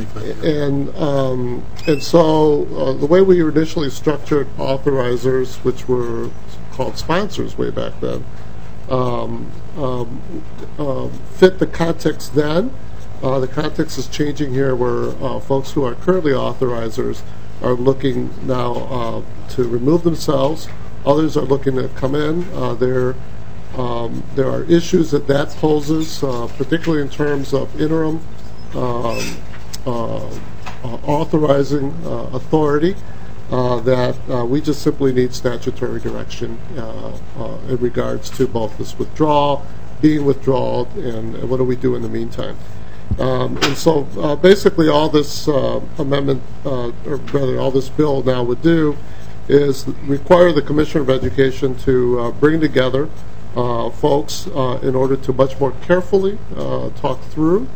And um, and so uh, the way we initially structured authorizers, which were called sponsors way back then, um, um, um, fit the context then. Uh, the context is changing here where uh, folks who are currently authorizers are looking now uh, to remove themselves. Others are looking to come in. Uh, there, um, there are issues that that poses, uh, particularly in terms of interim um, uh, uh, authorizing uh, authority, uh, that uh, we just simply need statutory direction uh, uh, in regards to both this withdrawal, being withdrawn, and what do we do in the meantime. Um, and so uh, basically all this uh, amendment, uh, or rather all this bill now would do is require the Commissioner of Education to uh, bring together uh, folks uh, in order to much more carefully uh, talk through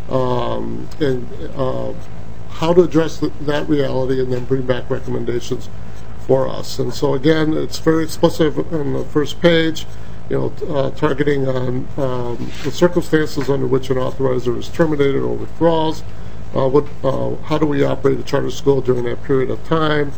um, and uh, how to address the, that reality and then bring back recommendations for us. And so again, it's very explicit on the first page, you know, uh, targeting on um, the circumstances under which an authorizer is terminated or withdraws. Uh, what, uh, how do we operate a charter school during that period of time?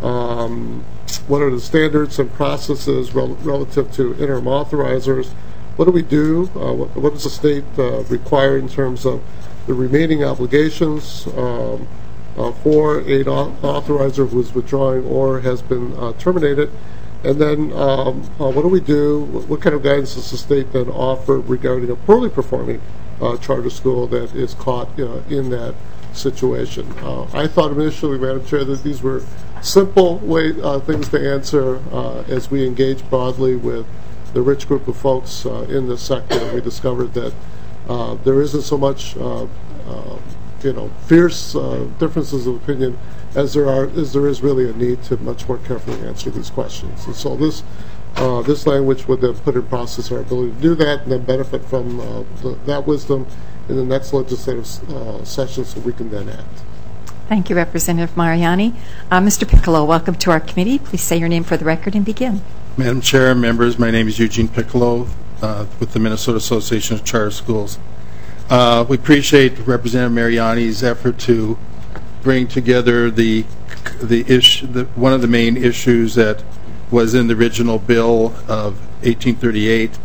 Um, what are the standards and processes rel relative to interim authorizers? What do we do? Uh, what, what does the state uh, require in terms of the remaining obligations um, uh, for an authorizer who is withdrawing or has been uh, terminated? And then um, uh, what do we do? What, what kind of guidance does the state then offer regarding a poorly performing uh, charter school that is caught uh, in that situation? Uh, I thought initially, Madam Chair, that these were simple way uh, things to answer uh, as we engage broadly with the rich group of folks uh, in this sector. We discovered that uh, there isn't so much, uh, uh, you know, fierce uh, differences of opinion as there are, as there is really a need to much more carefully answer these questions. And so this uh, this language would then put in process our ability to do that and then benefit from uh, the, that wisdom in the next legislative uh, session so we can then act. Thank you, Representative Mariani. Uh, Mister Piccolo, welcome to our committee. Please say your name for the record and begin. Madam Chair, members, my name is Eugene Piccolo uh, with the Minnesota Association of Charter Schools. Uh, we appreciate Representative Mariani's effort to bring together the the issue, the, one of the main issues that was in the original bill of eighteen thirty-eight.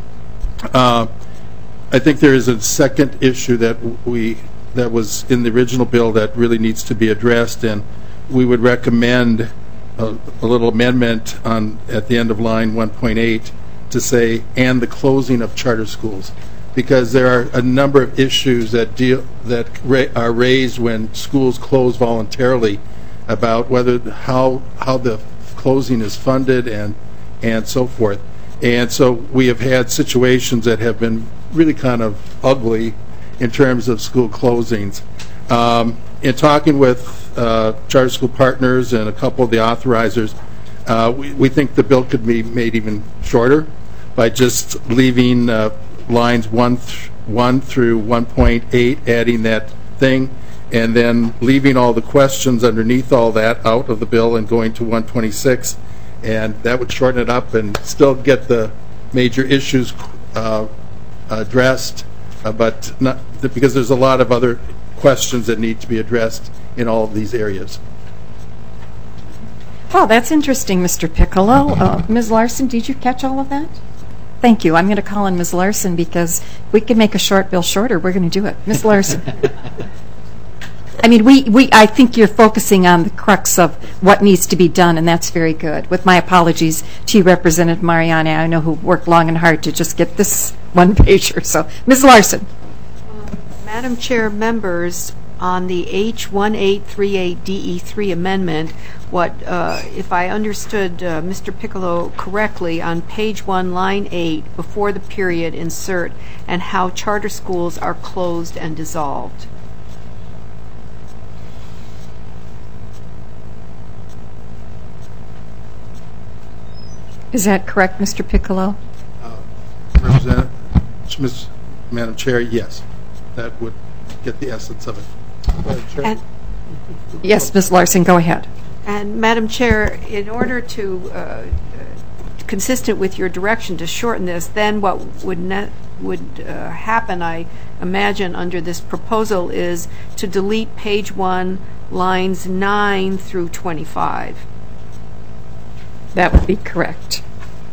Uh, I think there is a second issue that we that was in the original bill that really needs to be addressed, and we would recommend a, a little amendment on at the end of line one point eight to say, and the closing of charter schools, because there are a number of issues that deal that ra are raised when schools close voluntarily about whether how how the closing is funded and and so forth. And so we have had situations that have been really kind of ugly in terms of school closings. Um, in talking with uh, charter school partners and a couple of the authorizers, uh, we, we think the bill could be made even shorter by just leaving uh, lines one, th one through one point eight, adding that thing, and then leaving all the questions underneath all that out of the bill and going to one twenty-six, and that would shorten it up and still get the major issues uh, addressed, uh, but not the, because there's a lot of other questions that need to be addressed in all of these areas. Oh, that's interesting, Mister Piccolo. Uh, Miz Larson, did you catch all of that? Thank you. I'm going to call on Miz Larson because if we can make a short bill shorter, we're going to do it. Miz Larson. I mean, we, we, I think you're focusing on the crux of what needs to be done, and that's very good. With my apologies to you, Representative Mariani, I know who worked long and hard to just get this one pager. So, Miz Larson. Madam Chair, members, on the H one eight three eight D E three amendment, what, uh, if I understood uh, Mister Piccolo correctly, on page one, line eight, before the period, insert, and how charter schools are closed and dissolved. Is that correct, Mister Piccolo? Uh, Representative, Miz Madam Chair, yes. That would get the essence of it. And, yes, Miz Larson, go ahead. And Madam Chair, in order to, uh, consistent with your direction to shorten this, then what would ne would uh, happen, I imagine, under this proposal is to delete page one, lines nine through twenty-five. That would be correct.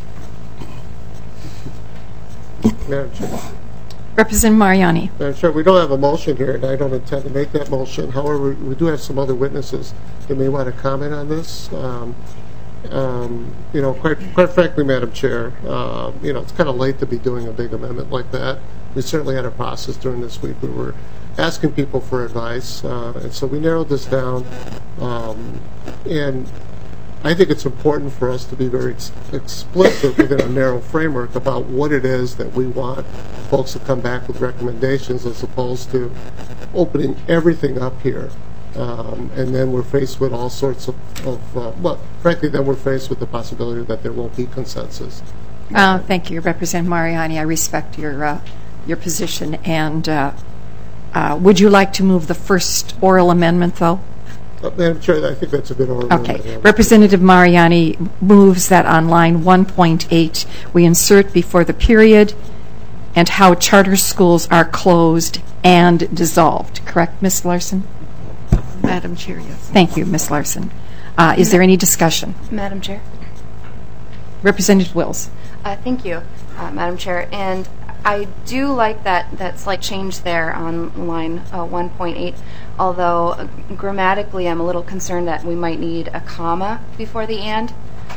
Madam Chair. Representative Mariani. Madam Chair, we don't have a motion here, and I don't intend to make that motion. However, we do have some other witnesses that may want to comment on this. Um, um, you know, quite, quite frankly, Madam Chair, uh, you know, it's kind of late to be doing a big amendment like that. We certainly had a process during this week. We were asking people for advice, uh, and so we narrowed this down. Um, and I think it's important for us to be very ex explicit within a narrow framework about what it is that we want folks to come back with recommendations, as opposed to opening everything up here. Um, and then we're faced with all sorts of, of uh, well, frankly, then we're faced with the possibility that there won't be consensus. Uh, thank you, Representative Mariani. I respect your, uh, your position. And uh, uh, would you like to move the first oral amendment, though? Uh, Madam Chair, I think that's a good order. Okay. Representative Mariani moves that on line one point eight we insert before the period and how charter schools are closed and dissolved. Correct, Miz Larson? Madam Chair, yes. Thank you, Miz Larson. Uh, is there any discussion? Madam Chair. Representative Wills. Uh, thank you, uh, Madam Chair. And I do like that, that slight change there on line uh, one point eight, although uh, grammatically I'm a little concerned that we might need a comma before the and.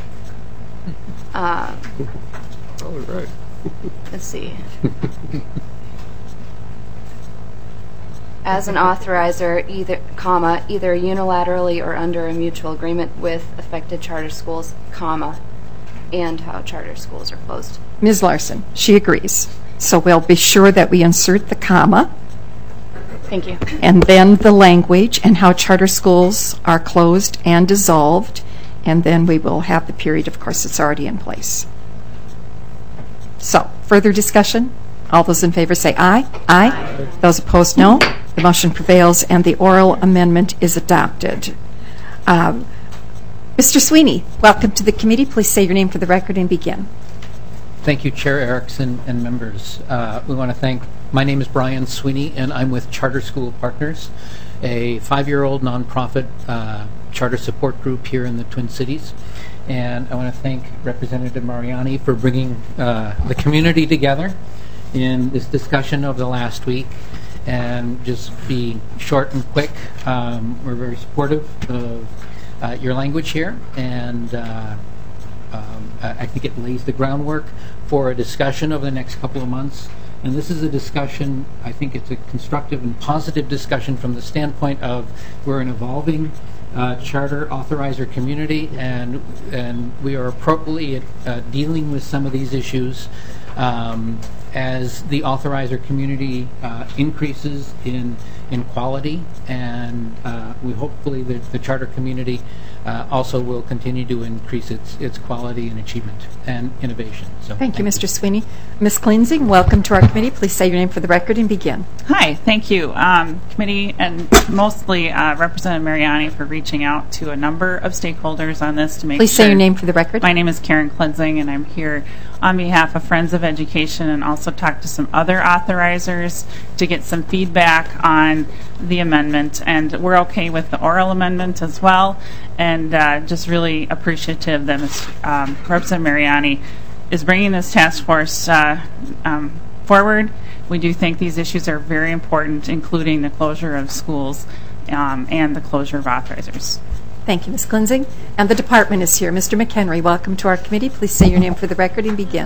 Uh, All right. Let's see. As an authorizer, either comma, either unilaterally or under a mutual agreement with affected charter schools, comma, and how charter schools are closed. Miz Larson, she agrees. So we'll be sure that we insert the comma. Thank you. And then the language and how charter schools are closed and dissolved. And then we will have the period, of course, it's already in place. So, further discussion? All those in favor say aye. Aye. Aye. Those opposed, no. The motion prevails and the oral amendment is adopted. Um, Mister Sweeney, welcome to the committee. Please say your name for the record and begin. Thank you, Chair Erickson and members. Uh, we want to thank, my name is Brian Sweeney, and I'm with Charter School Partners, a five-year-old nonprofit uh, charter support group here in the Twin Cities. And I want to thank Representative Mariani for bringing uh, the community together in this discussion of the last week. And just be short and quick, um, we're very supportive of uh, your language here, and uh, um, I think it lays the groundwork for a discussion over the next couple of months. And this is a discussion, I think it's a constructive and positive discussion from the standpoint of we're an evolving uh, charter authorizer community, and and we are appropriately uh, dealing with some of these issues um, as the authorizer community uh, increases in in quality, and uh, we hopefully the, the charter community uh, also will continue to increase its its quality and achievement and innovation. So thank, thank you, Mister Sweeney. Miz Klinzing, welcome to our committee. Please say your name for the record and begin. Hi, thank you, um, committee, and mostly uh, Representative Mariani for reaching out to a number of stakeholders on this to make Please sure. say your name for the record. My name is Karen Klinzing, and I'm here on behalf of Friends of Education, and also talk to some other authorizers to get some feedback on the amendment. And we're okay with the oral amendment as well, and uh, just really appreciative that Miz Um, Representative Mariani is bringing this task force uh, um, forward. We do think these issues are very important, including the closure of schools um, and the closure of authorizers. Thank you, Miz Klinzing. And the department is here. Mister McHenry, welcome to our committee. Please say your name for the record and begin.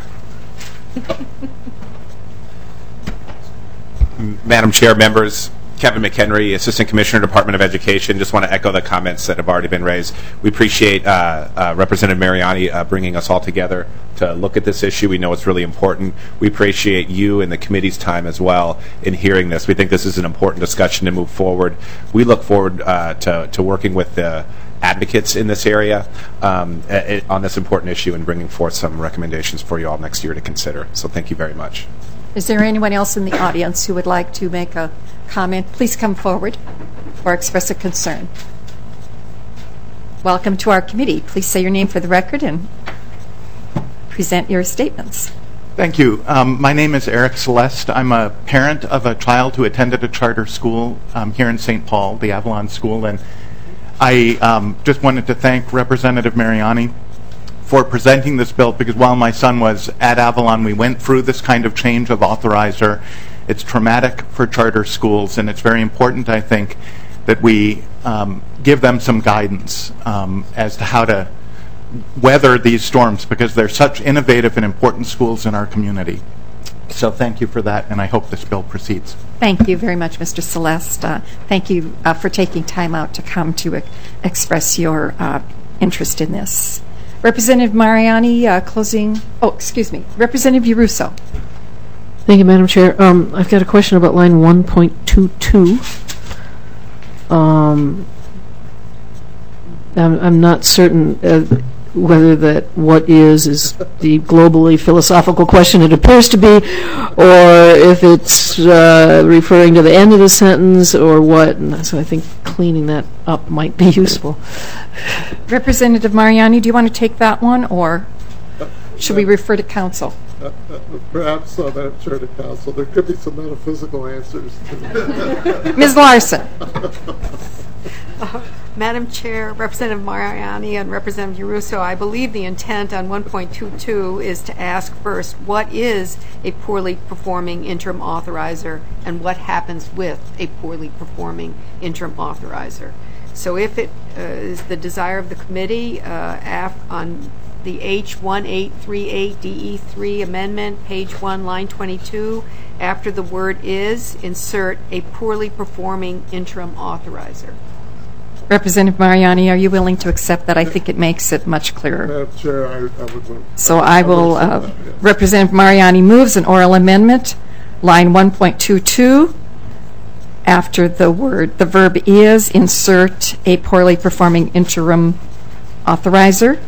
Madam Chair, members, Kevin McHenry, Assistant Commissioner, Department of Education. Just want to echo the comments that have already been raised. We appreciate uh, uh, Representative Mariani uh, bringing us all together to look at this issue. We know it's really important. We appreciate you and the committee's time as well in hearing this. We think this is an important discussion to move forward. We look forward uh, to, to working with the advocates in this area um, a, a, on this important issue and bringing forth some recommendations for you all next year to consider. So thank you very much. Is there anyone else in the audience who would like to make a comment? Please come forward or express a concern. Welcome to our committee. Please say your name for the record and present your statements. Thank you. Um, my name is Eric Celeste. I'm a parent of a child who attended a charter school um, here in Saint Paul, the Avalon School, and I um, just wanted to thank Representative Mariani for presenting this bill, because while my son was at Avalon, we went through this kind of change of authorizer. It's traumatic for charter schools, and it's very important, I think, that we um, give them some guidance um, as to how to weather these storms, because they're such innovative and important schools in our community. So thank you for that, and I hope this bill proceeds. Thank you very much, Mister Celeste. Uh, thank you uh, for taking time out to come to uh, express your uh, interest in this. Representative Mariani, uh, closing. Oh, excuse me. Representative Yaruso. Thank you, Madam Chair. Um, I've got a question about line one point two two. Um, I'm, I'm not certain uh, whether that what is is the globally philosophical question it appears to be, or if it's uh, referring to the end of the sentence or what. And so I think cleaning that up might be useful. Representative Mariani, do you want to take that one, or should we refer to council? Uh, uh, perhaps, uh, Madam Chair, to council. There could be some metaphysical answers. Miz Larson. Uh, Madam Chair, Representative Mariani, and Representative Yaruso, I believe the intent on one point two two is to ask first, what is a poorly performing interim authorizer, and what happens with a poorly performing interim authorizer? So if it uh, is the desire of the committee, uh, af on the H one eight three eight D E three amendment, page one, line twenty-two, after the word is, insert a poorly performing interim authorizer. Representative Mariani, are you willing to accept that? I think it makes it much clearer. Madam Chair, I, I would move. So I will, uh, that, yes. Representative Mariani moves an oral amendment, line one point two two, after the word, the verb is, insert a poorly performing interim authorizer.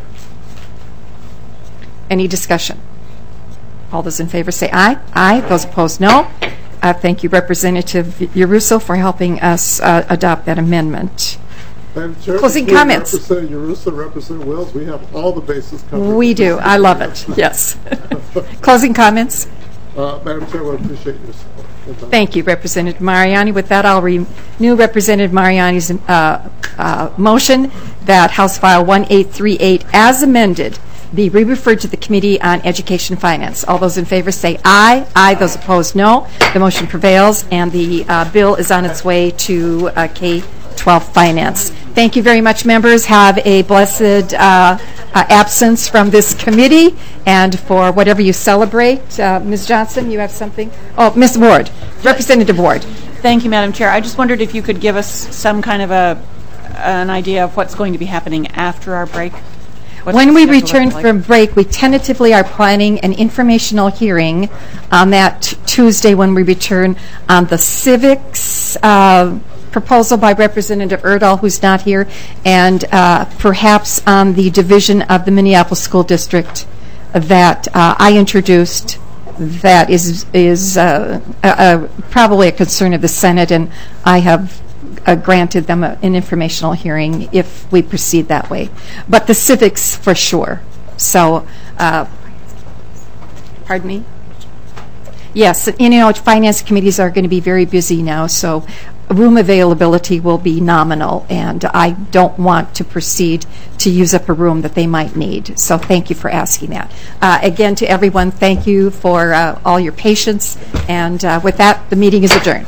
Any discussion? All those in favor say aye. Aye. Those opposed, no. Uh, thank you, Representative Yaruso, for helping us uh, adopt that amendment. Madam Chair, closing comments. Representative Yaruso, Representative Wills, we have all the bases covered. We do. I love it. Yes. Closing comments. Uh, Madam Chair, I appreciate your support. Thank you, Representative Mariani. With that, I'll renew Representative Mariani's uh, uh, motion that House File one eight three eight, as amended, be re-referred to the Committee on Education and Finance. All those in favor say aye. Aye. Those opposed, no. The motion prevails, and the uh, bill is on its way to uh, K twelve Finance. Thank you very much, members. Have a blessed uh, uh, absence from this committee, and for whatever you celebrate. Uh, Miz Johnson, you have something? Oh, Miz Ward. Representative Ward. Thank you, Madam Chair. I just wondered if you could give us some kind of a an idea of what's going to be happening after our break. What's when we schedule return like? from break, we tentatively are planning an informational hearing on that t- Tuesday when we return on the civics uh, proposal by Representative Erdahl, who's not here, and uh, perhaps on the division of the Minneapolis School District that uh, I introduced. That is is uh, a, a, probably a concern of the Senate, and I have uh, granted them a, an informational hearing if we proceed that way. But the civics for sure. So, uh, pardon me? Yes, you know, finance committees are going to be very busy now, so room availability will be nominal, and I don't want to proceed to use up a room that they might need. So thank you for asking that. Uh, again, to everyone, thank you for uh, all your patience, and uh, with that, the meeting is adjourned.